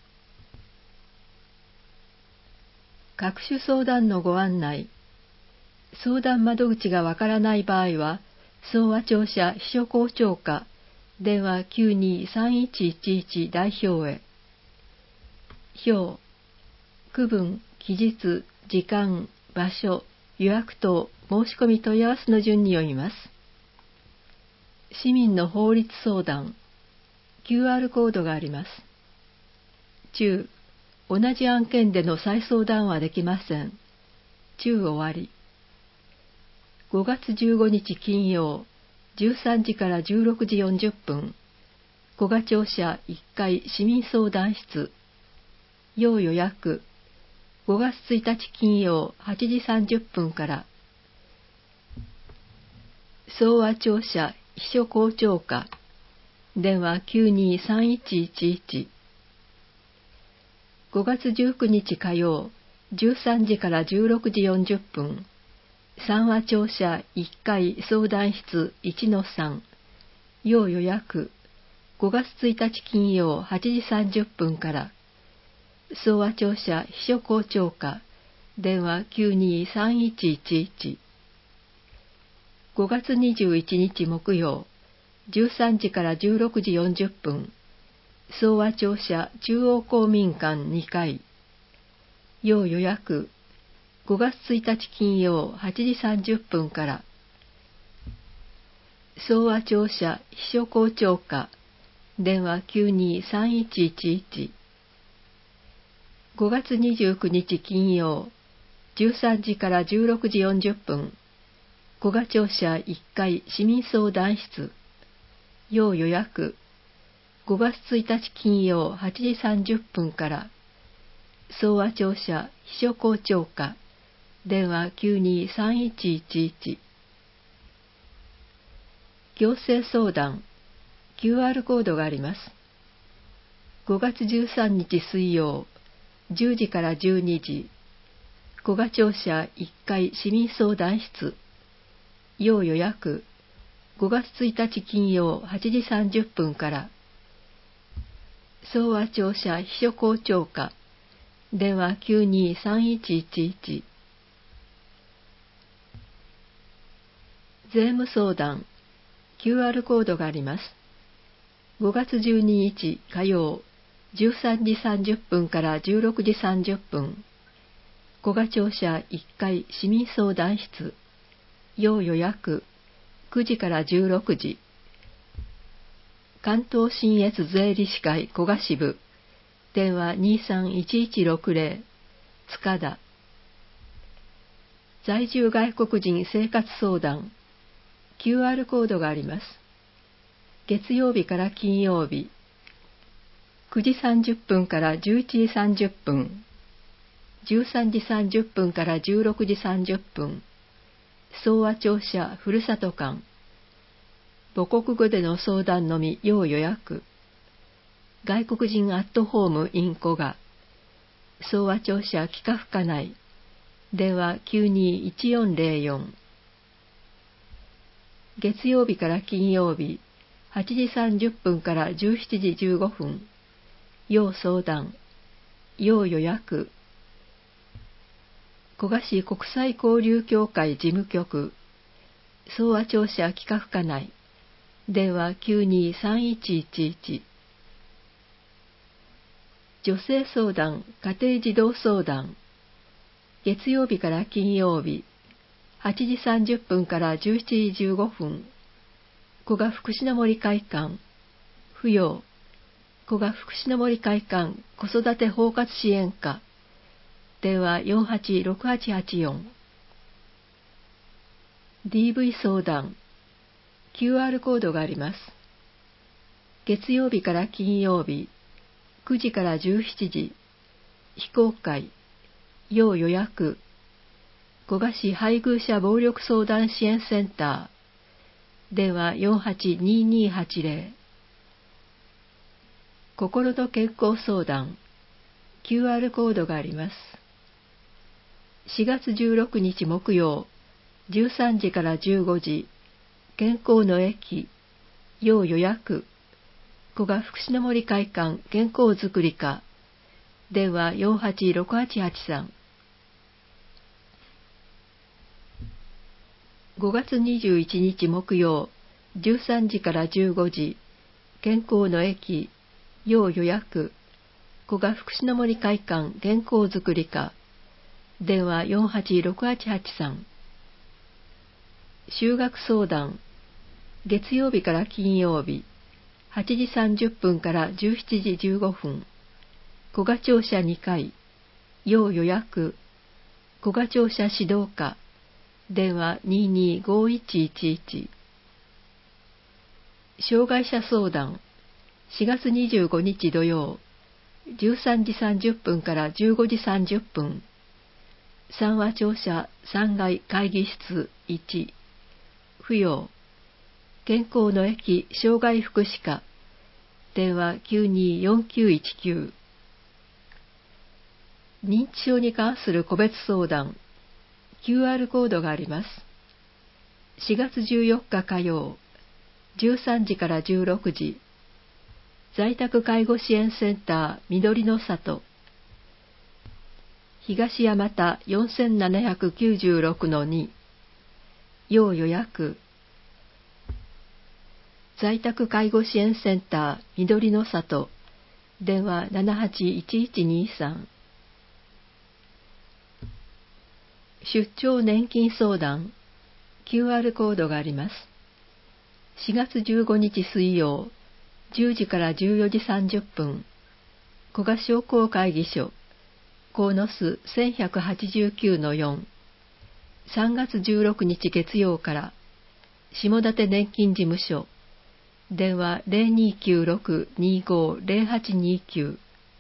各種相談のご案内。相談窓口がわからない場合は、総和庁舎秘書校長課、電話 きゅうにーさんいちいちいち 代表へ。表、区分、期日、時間、場所、予約等、申し込み問い合わせの順に読みます。市民の法律相談、キューアール コードがあります。中、同じ案件での再相談はできません。中終わり。ごがつじゅうごにち金曜、じゅうさんじからじゅうろくじよんじゅっぷん、古賀庁舎いっかい市民相談室。要予約。ごがつついたち金曜はちじさんじゅっぷんから。総和庁舎秘書校長課。電話 きゅうにーさんいちいちいち。ごがつじゅうくにち火曜、じゅうさんじからじゅうろくじよんじゅっぷん。三和庁舎いっかい相談室 いちのさん。要予約。ごがつついたち金曜はちじさんじゅっぷんから。総和庁舎秘書校長課。電話 きゅうにーさんいちいちいち。ごがつにじゅういちにち木曜、じゅうさんじからじゅうろくじよんじゅっぷん。総和庁舎中央公民館にかい。要予約。ごがつついたち金曜はちじさんじゅっぷんから。総和庁舎秘書校長課。電話 きゅうにーさんいちいちいち。ごがつにじゅうくにち金曜、じゅうさんじからじゅうろくじよんじゅっぷん。古賀庁舎いっかい市民相談室。要予約。ごがつついたち金曜はちじさんじゅっぷんから。総和庁舎秘書校長課。電話 きゅうにーさんいちいちいち。行政相談、キューアール コードがあります。ごがつじゅうさんにち水曜、じゅうじからじゅうにじ。古賀庁舎いっかい市民相談室。要予約。ごがつついたち金曜はちじさんじゅっぷんから。総和庁舎秘書校長課。電話 きゅうにーさんいちいちいち。税務相談、キューアール コードがあります。ごがつじゅうににち火曜、じゅうさんじさんじゅっぷんからじゅうろくじさんじゅっぷん。古賀庁舎いっかい市民相談室。要予約。くじからじゅうろくじ。関東信越税理士会古賀支部。電話 にーさんいちいちろくゼロ。塚田。在住外国人生活相談。キューアール コードがあります。月曜日から金曜日。くじさんじゅっぷんからじゅういちじさんじゅっぷん。 じゅうさんじさんじゅっぷんからじゅうろくじさんじゅっぷん、総和庁舎ふるさと館。母国語での相談のみ要予約。外国人アットホーム in 古賀。総和庁舎企画課内。電話 きゅうにーいちよんぜろよん。月曜日から金曜日、はちじさんじゅっぷんからじゅうしちじじゅうごふん。要相談。要予約。古賀市国際交流協会事務局。総和庁舎企画課内。電話 きゅうにーさんいちいちいち。女性相談、家庭児童相談。月曜日から金曜日、はちじさんじゅっぷんからじゅうしちじじゅうごふん。古賀福祉の森会館。扶養。古賀福祉の森会館子育て包括支援課。電話 よんはちろくはちはちよん。ディーブイ 相談。キューアール コードがあります。月曜日から金曜日、くじからじゅうしちじ、非公開、要予約、古賀市配偶者暴力相談支援センター、電話 よんはちにーにーはちぜろ。心の健康相談、キューアール コードがあります。しがつじゅうろくにち木曜、じゅうさんじからじゅうごじ、健康の駅、要予約、古賀福祉の森会館健康づくり課、電話 よんはちろくはちはちさん。ごがつにじゅういちにち木曜、じゅうさんじからじゅうごじ、健康の駅、要予約、古賀福祉の森会館健康づくり課、電話 よんはちろくはちはちさん。就学相談。月曜日から金曜日、はちじさんじゅっぷんからじゅうしちじじゅうごふん。古賀庁舎にかい、要予約、古賀庁舎指導課、電話 にーにーごーいちいちいち。障害者相談。しがつにじゅうごにち土曜、じゅうさんじさんじゅっぷんからじゅうごじさんじゅっぷん。三和庁舎さんがい会議室いち、扶養、健康の駅障害福祉課、電話 きゅうにーよんきゅういちきゅう。認知症に関する個別相談、キューアール コードがあります。しがつじゅうよっか火曜、じゅうさんじからじゅうろくじ、在宅介護支援センター緑の里、東山田 よんせんななひゃくきゅうじゅうろくのに、要予約、在宅介護支援センター緑の里、電話 ななはちいちいちにーさん。出張年金相談、キューアール コードがあります。しがつじゅうごにち水曜、じゅうじからじゅうよじさんじゅっぷん、古賀商工会議所、鴻巣 せんひゃくはちじゅうきゅうのよん、さんがつじゅうろくにち月曜から、下館年金事務所、電話 ゼロにーきゅうろくにーごーゼロはちにーきゅう。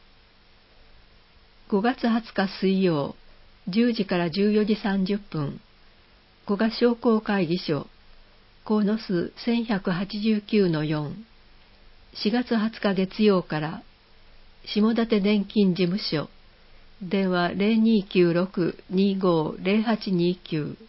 ごがつはつか水曜、じゅうじからじゅうよじさんじゅっぷん、古賀商工会議所、鴻巣 せんひゃくはちじゅうきゅうのよん、しがつはつか月曜から、下館年金事務所、電話 ゼロにーきゅうろくにーごーゼロはちにーきゅう。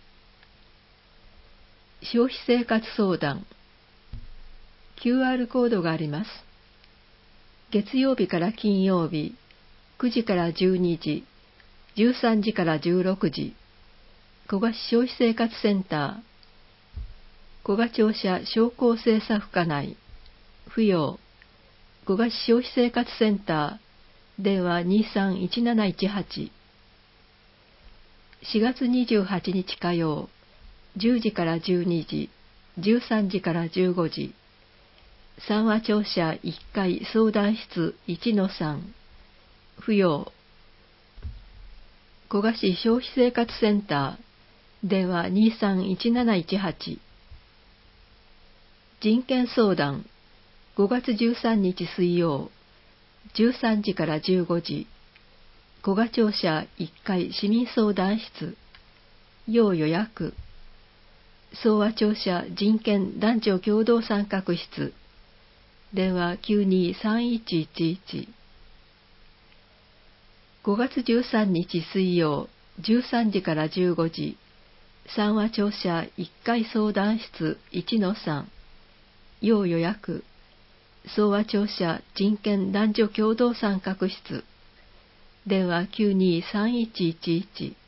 消費生活相談。キューアール コードがあります。月曜日から金曜日、くじからじゅうにじ、じゅうさんじからじゅうろくじ、古賀市消費生活センター、古賀庁舎商工政策課内、扶養、古賀市消費生活センター、電話 にーさんいちなないちはち。しがつにじゅうはちにち火曜、じゅうじからじゅうにじ、じゅうさんじからじゅうごじ、三和庁舎いっかい相談室 いちのさん、扶養、古賀市消費生活センター、電話 にーさんいちなないちはち。人権相談、ごがつじゅうさんにち水曜、じゅうさんじからじゅうごじ、 古賀庁舎いっかい市民相談室、要予約。総和庁舎人権男女共同参画室、電話 きゅうにーさんいちいちいち。ごがつじゅうさんにち水曜、じゅうさんじからじゅうごじ、三和庁舎いっかい相談室 いちのさん、要予約。総和庁舎人権男女共同参画室、電話 きゅうにーさんいちいちいち。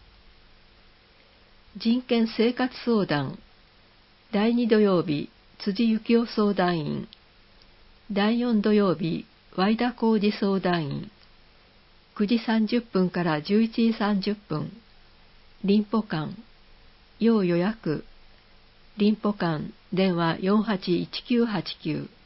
人権生活相談、だいに土曜日、辻幸夫相談員、だいよん土曜日、和田浩二相談員、くじさんじゅっぷんからじゅういちじさんじゅっぷん、臨保館、要予約、臨保館、電話 よんはちいちきゅうはちきゅう。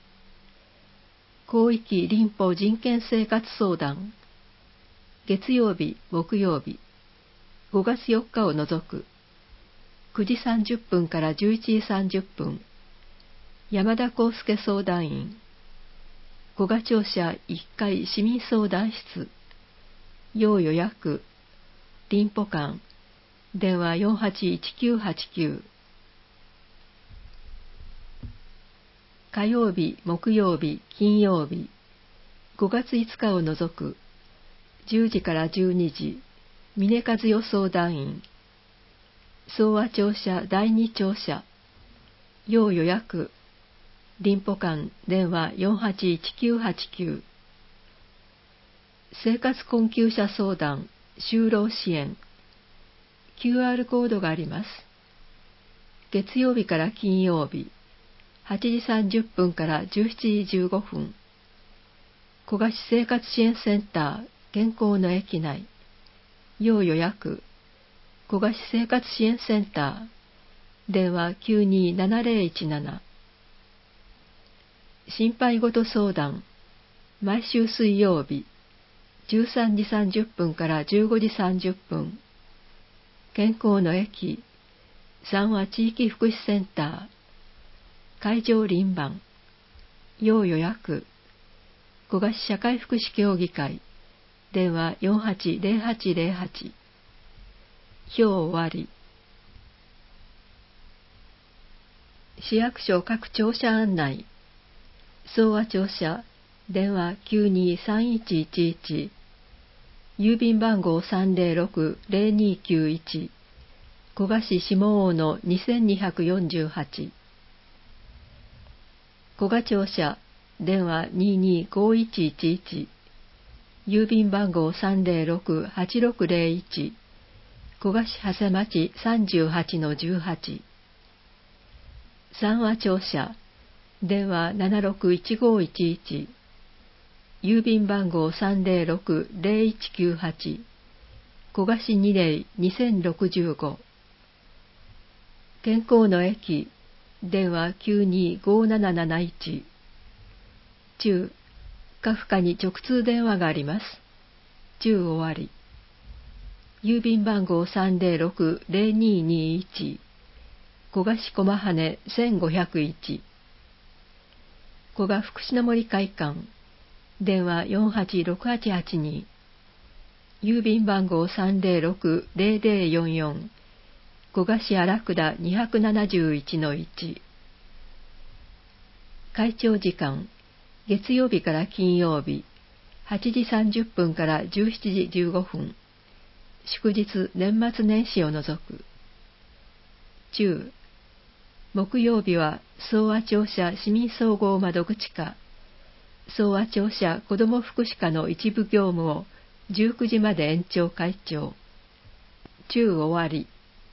広域臨保人権生活相談、月曜日、木曜日、ごがつよっかを除く、くじさんじゅっぷんからじゅういちじさんじゅっぷん、山田康介相談員、古賀庁舎いっかい市民相談室、要予約、臨保館、電話 よんはちいちきゅうはちきゅう。火曜日、木曜日、金曜日、ごがついつかを除く、じゅうじからじゅうにじ、峰和代相談員、総和庁舎だいに庁舎、要予約、臨保館、電話 よんはちいちきゅうはちきゅう。生活困窮者相談、就労支援、キューアール コードがあります。月曜日から金曜日、はちじさんじゅっぷんからじゅうしちじじゅうごふん、古賀市生活支援センター、健康の駅内、要予約、古賀市生活支援センター、電話 きゅうにーななぜろいちなな。心配事相談、毎週水曜日、じゅうさんじさんじゅっぷんからじゅうごじさんじゅっぷん、健康の駅、三和地域福祉センター、会場輪番、要予約、古賀市社会福祉協議会、電話 よんはちぜろはちぜろはち。票終わり。市役所各庁舎案内。総和庁舎、電話 きゅうにーさんいちいちいち。郵便番号 さんぜろろくぜろにきゅういち。古賀市下大野にせんにひゃくよんじゅうはち。古賀庁舎、電話 にーにーごいちいちいち。郵便番号 さんぜろろくはちろくぜろいち。古賀市長谷町 さんじゅうはちのじゅうはち。三和庁舎、電話 ななろくいちごいちいち。郵便番号 さんぜろろくぜろいちきゅうはち。古賀市にれいにせんろくじゅうご。健康の駅、電話 きゅうにーごなななないち。中、カフカに直通電話があります。中終わり。郵便番号 さんぜろろくぜろににいち。古賀市駒羽せんごひゃくいち。古賀福祉の森会館、電話 よんはちろくはちはちに。郵便番号 さんぜろろくぜろぜろよんよん。古賀市荒倉にひゃくななじゅういちのいち。会長時間、月曜日から金曜日、はちじさんじゅっぷんからじゅうしちじじゅうごふん、祝日年末年始を除く。中、木曜日は総和庁舎市民総合窓口課、総和庁舎子ども福祉課の一部業務をじゅうくじまで延長会長。中終わり。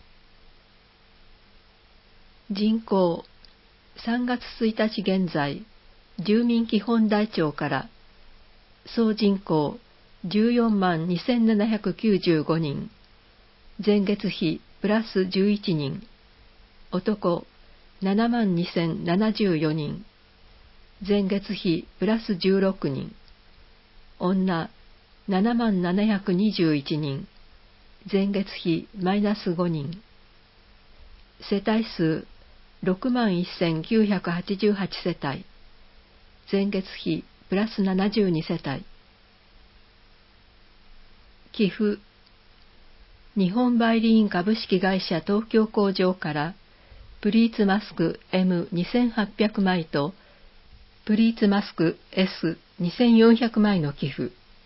人口、さんがつついたち現在、住民基本台帳から総人口じゅうよんまんにせんななひゃくきゅうじゅうごにん、前月比プラスじゅういちにん、男ななまんにせんななじゅうよにん、前月比プラスじゅうろくにん、女ななまんななひゃくにじゅういちにん、前月比マイナスごにん、世帯数ろくまんせんきゅうひゃくはちじゅうはち世帯、前月比プラスななじゅうに世帯。 寄付。日本バイリーン株式会社東京工場からプリーツマスク エムにせんはっぴゃく 枚とプリーツマスク エスにせんよんひゃく 枚の寄付。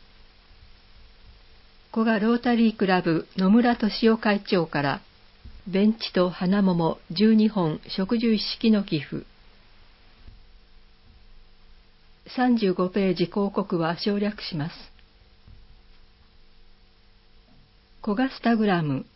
古賀ロータリークラブ野村俊夫会長からベンチと花桃じゅうにほん植樹一式の寄付。さんじゅうごページ広告は省略します。古賀スタグラム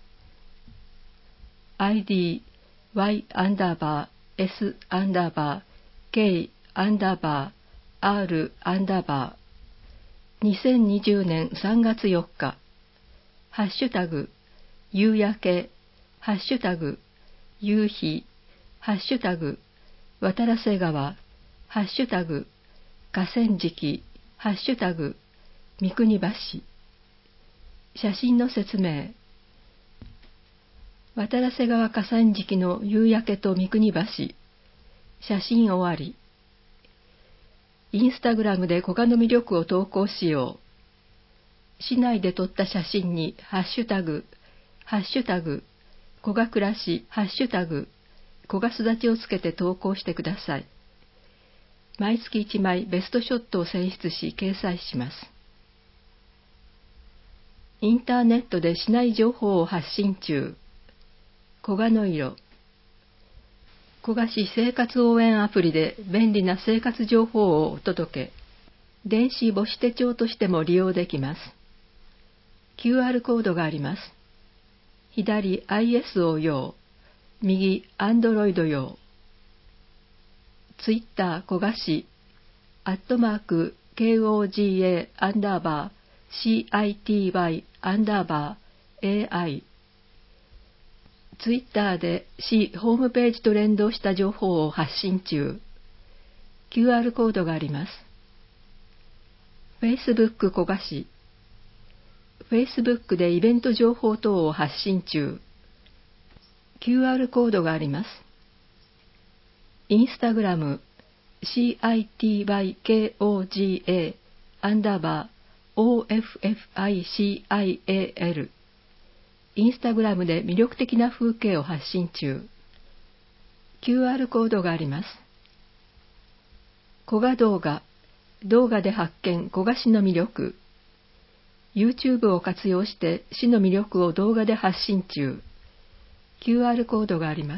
アイディー Y アンダーバー S アンダーバー K アンダーバー R アンダーバーにせんにじゅうねんさんがつよっかハッシュタグ夕焼けハッシュタグ夕日ハッシュタグ渡良瀬川ハッシュタグ河川敷ハッシュタグ三国橋。写真の説明。渡良瀬川河川敷の夕焼けと三国橋。写真終わり。インスタグラムで古賀の魅力を投稿しよう。市内で撮った写真にハッシュタグ、ハッシュタグ、古賀暮らし、ハッシュタグ、古賀すだちをつけて投稿してください。毎月いちまいベストショットを選出し掲載します。インターネットで市内情報を発信中。古賀の色。古賀市生活応援アプリで便利な生活情報をお届け。電子母子手帳としても利用できます。キューアール コードがあります。左 アイエスオー 用、右 Android 用。ツイッター古賀市、アットマーク ケーオージーエー アンダーバー シーアイティーワイ アンダーバー エーアイ。ツイッターで市ホームページと連動した情報を発信中。キューアール コードがあります。Facebook 古賀市。Facebook でイベント情報等を発信中。キューアール コードがあります。インスタグラム シーアイティーワイケーオージーエー アンダーバー オーエフエフアイシーアイエーエル。インスタグラムで魅力的な風景を発信中。キューアール コードがあります。古賀動画、動画で発見古賀市の魅力。YouTube を活用して市の魅力を動画で発信中。キューアール コードがあります。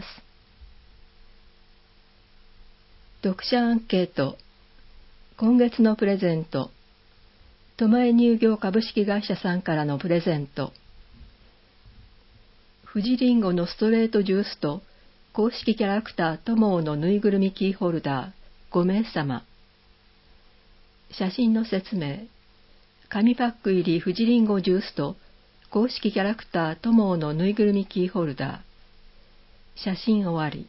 読者アンケート。今月のプレゼント。ともえ乳業株式会社さんからのプレゼント。富士リンゴのストレートジュースと公式キャラクターともおのぬいぐるみキーホルダーごめいさま。写真の説明。紙パック入り富士リンゴジュースと公式キャラクターともおのぬいぐるみキーホルダー。写真終わり。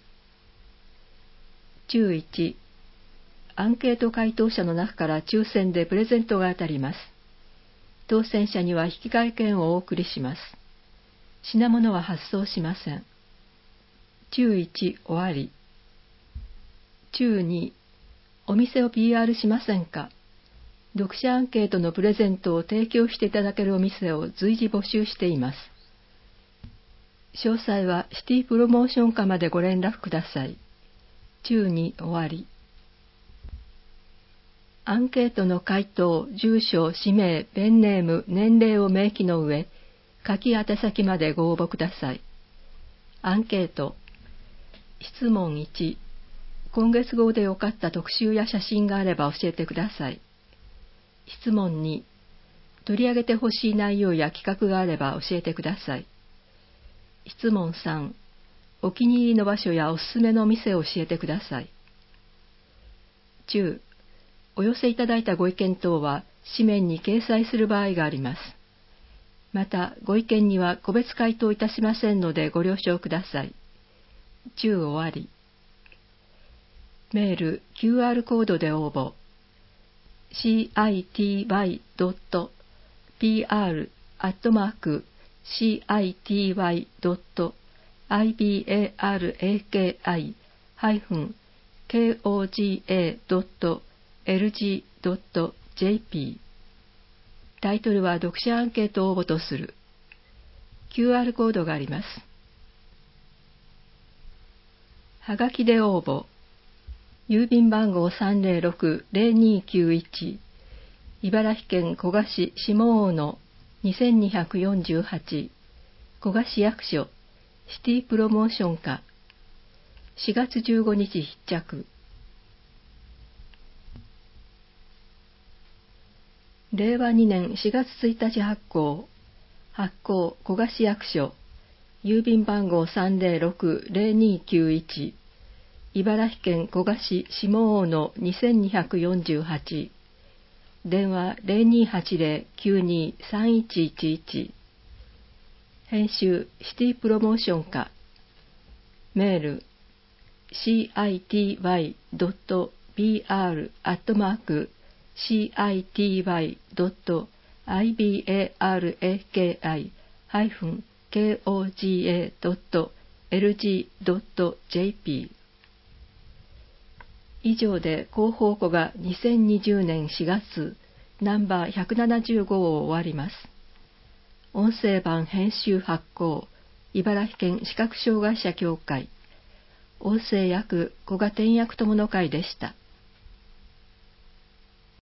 注いち、アンケート回答者の中から抽選でプレゼントが当たります。当選者には引換券をお送りします。品物は発送しません。注いち終わり。注に、お店を ピーアール しませんか。読者アンケートのプレゼントを提供していただけるお店を随時募集しています。詳細はシティプロモーション課までご連絡ください。注に終わり。アンケートの回答、住所、氏名、ペンネーム、年齢を明記の上、書き宛先までご応募ください。アンケート。質問いち。今月号で良かった特集や写真があれば教えてください。質問に。取り上げてほしい内容や企画があれば教えてください。質問さん。お気に入りの場所やおすすめのお店を教えてください。中。お寄せいただいたご意見等は紙面に掲載する場合があります。また、ご意見には個別回答いたしませんのでご了承ください。中終わり。メール、キューアール コードで応募。シーアイティーワイドットピーアール アットマーク シーアイティーワイドットアイビーエーアールエーケーアイ ハイフン ケーオージーエードットエルジードットジェーピータイトルは読者アンケート応募とする。キューアール コードがあります。はがきで応募。郵便番号 さんぜろろく ぜろにきゅういち、茨城県古河市下大野にせんにひゃくよんじゅうはち、古河市役所シティプロモーション課、しがつじゅうごにち必着。れいわにねんしがつついたち発行。発行古河市役所。郵便番号 さんぜろろく ぜろにきゅういち、茨城県古河市下大野にせんにひゃくよんじゅうはち、電話 ゼロにーはちゼロ きゅうにーさんいちいちいち、編集シティプロモーション課、メール シーアイティーワイドットビーアール アットマーク シーアイティーワイドットアイビーエーアールエーケーアイ ハイフン ケーオージーエードットエルジードットジェーピー。以上で広報庫がにせんにじゅうねんしがつナンバーひゃくななじゅうごを終わります。音声版編集発行茨城県視覚障害者協会、音声役古賀天役友の会でした。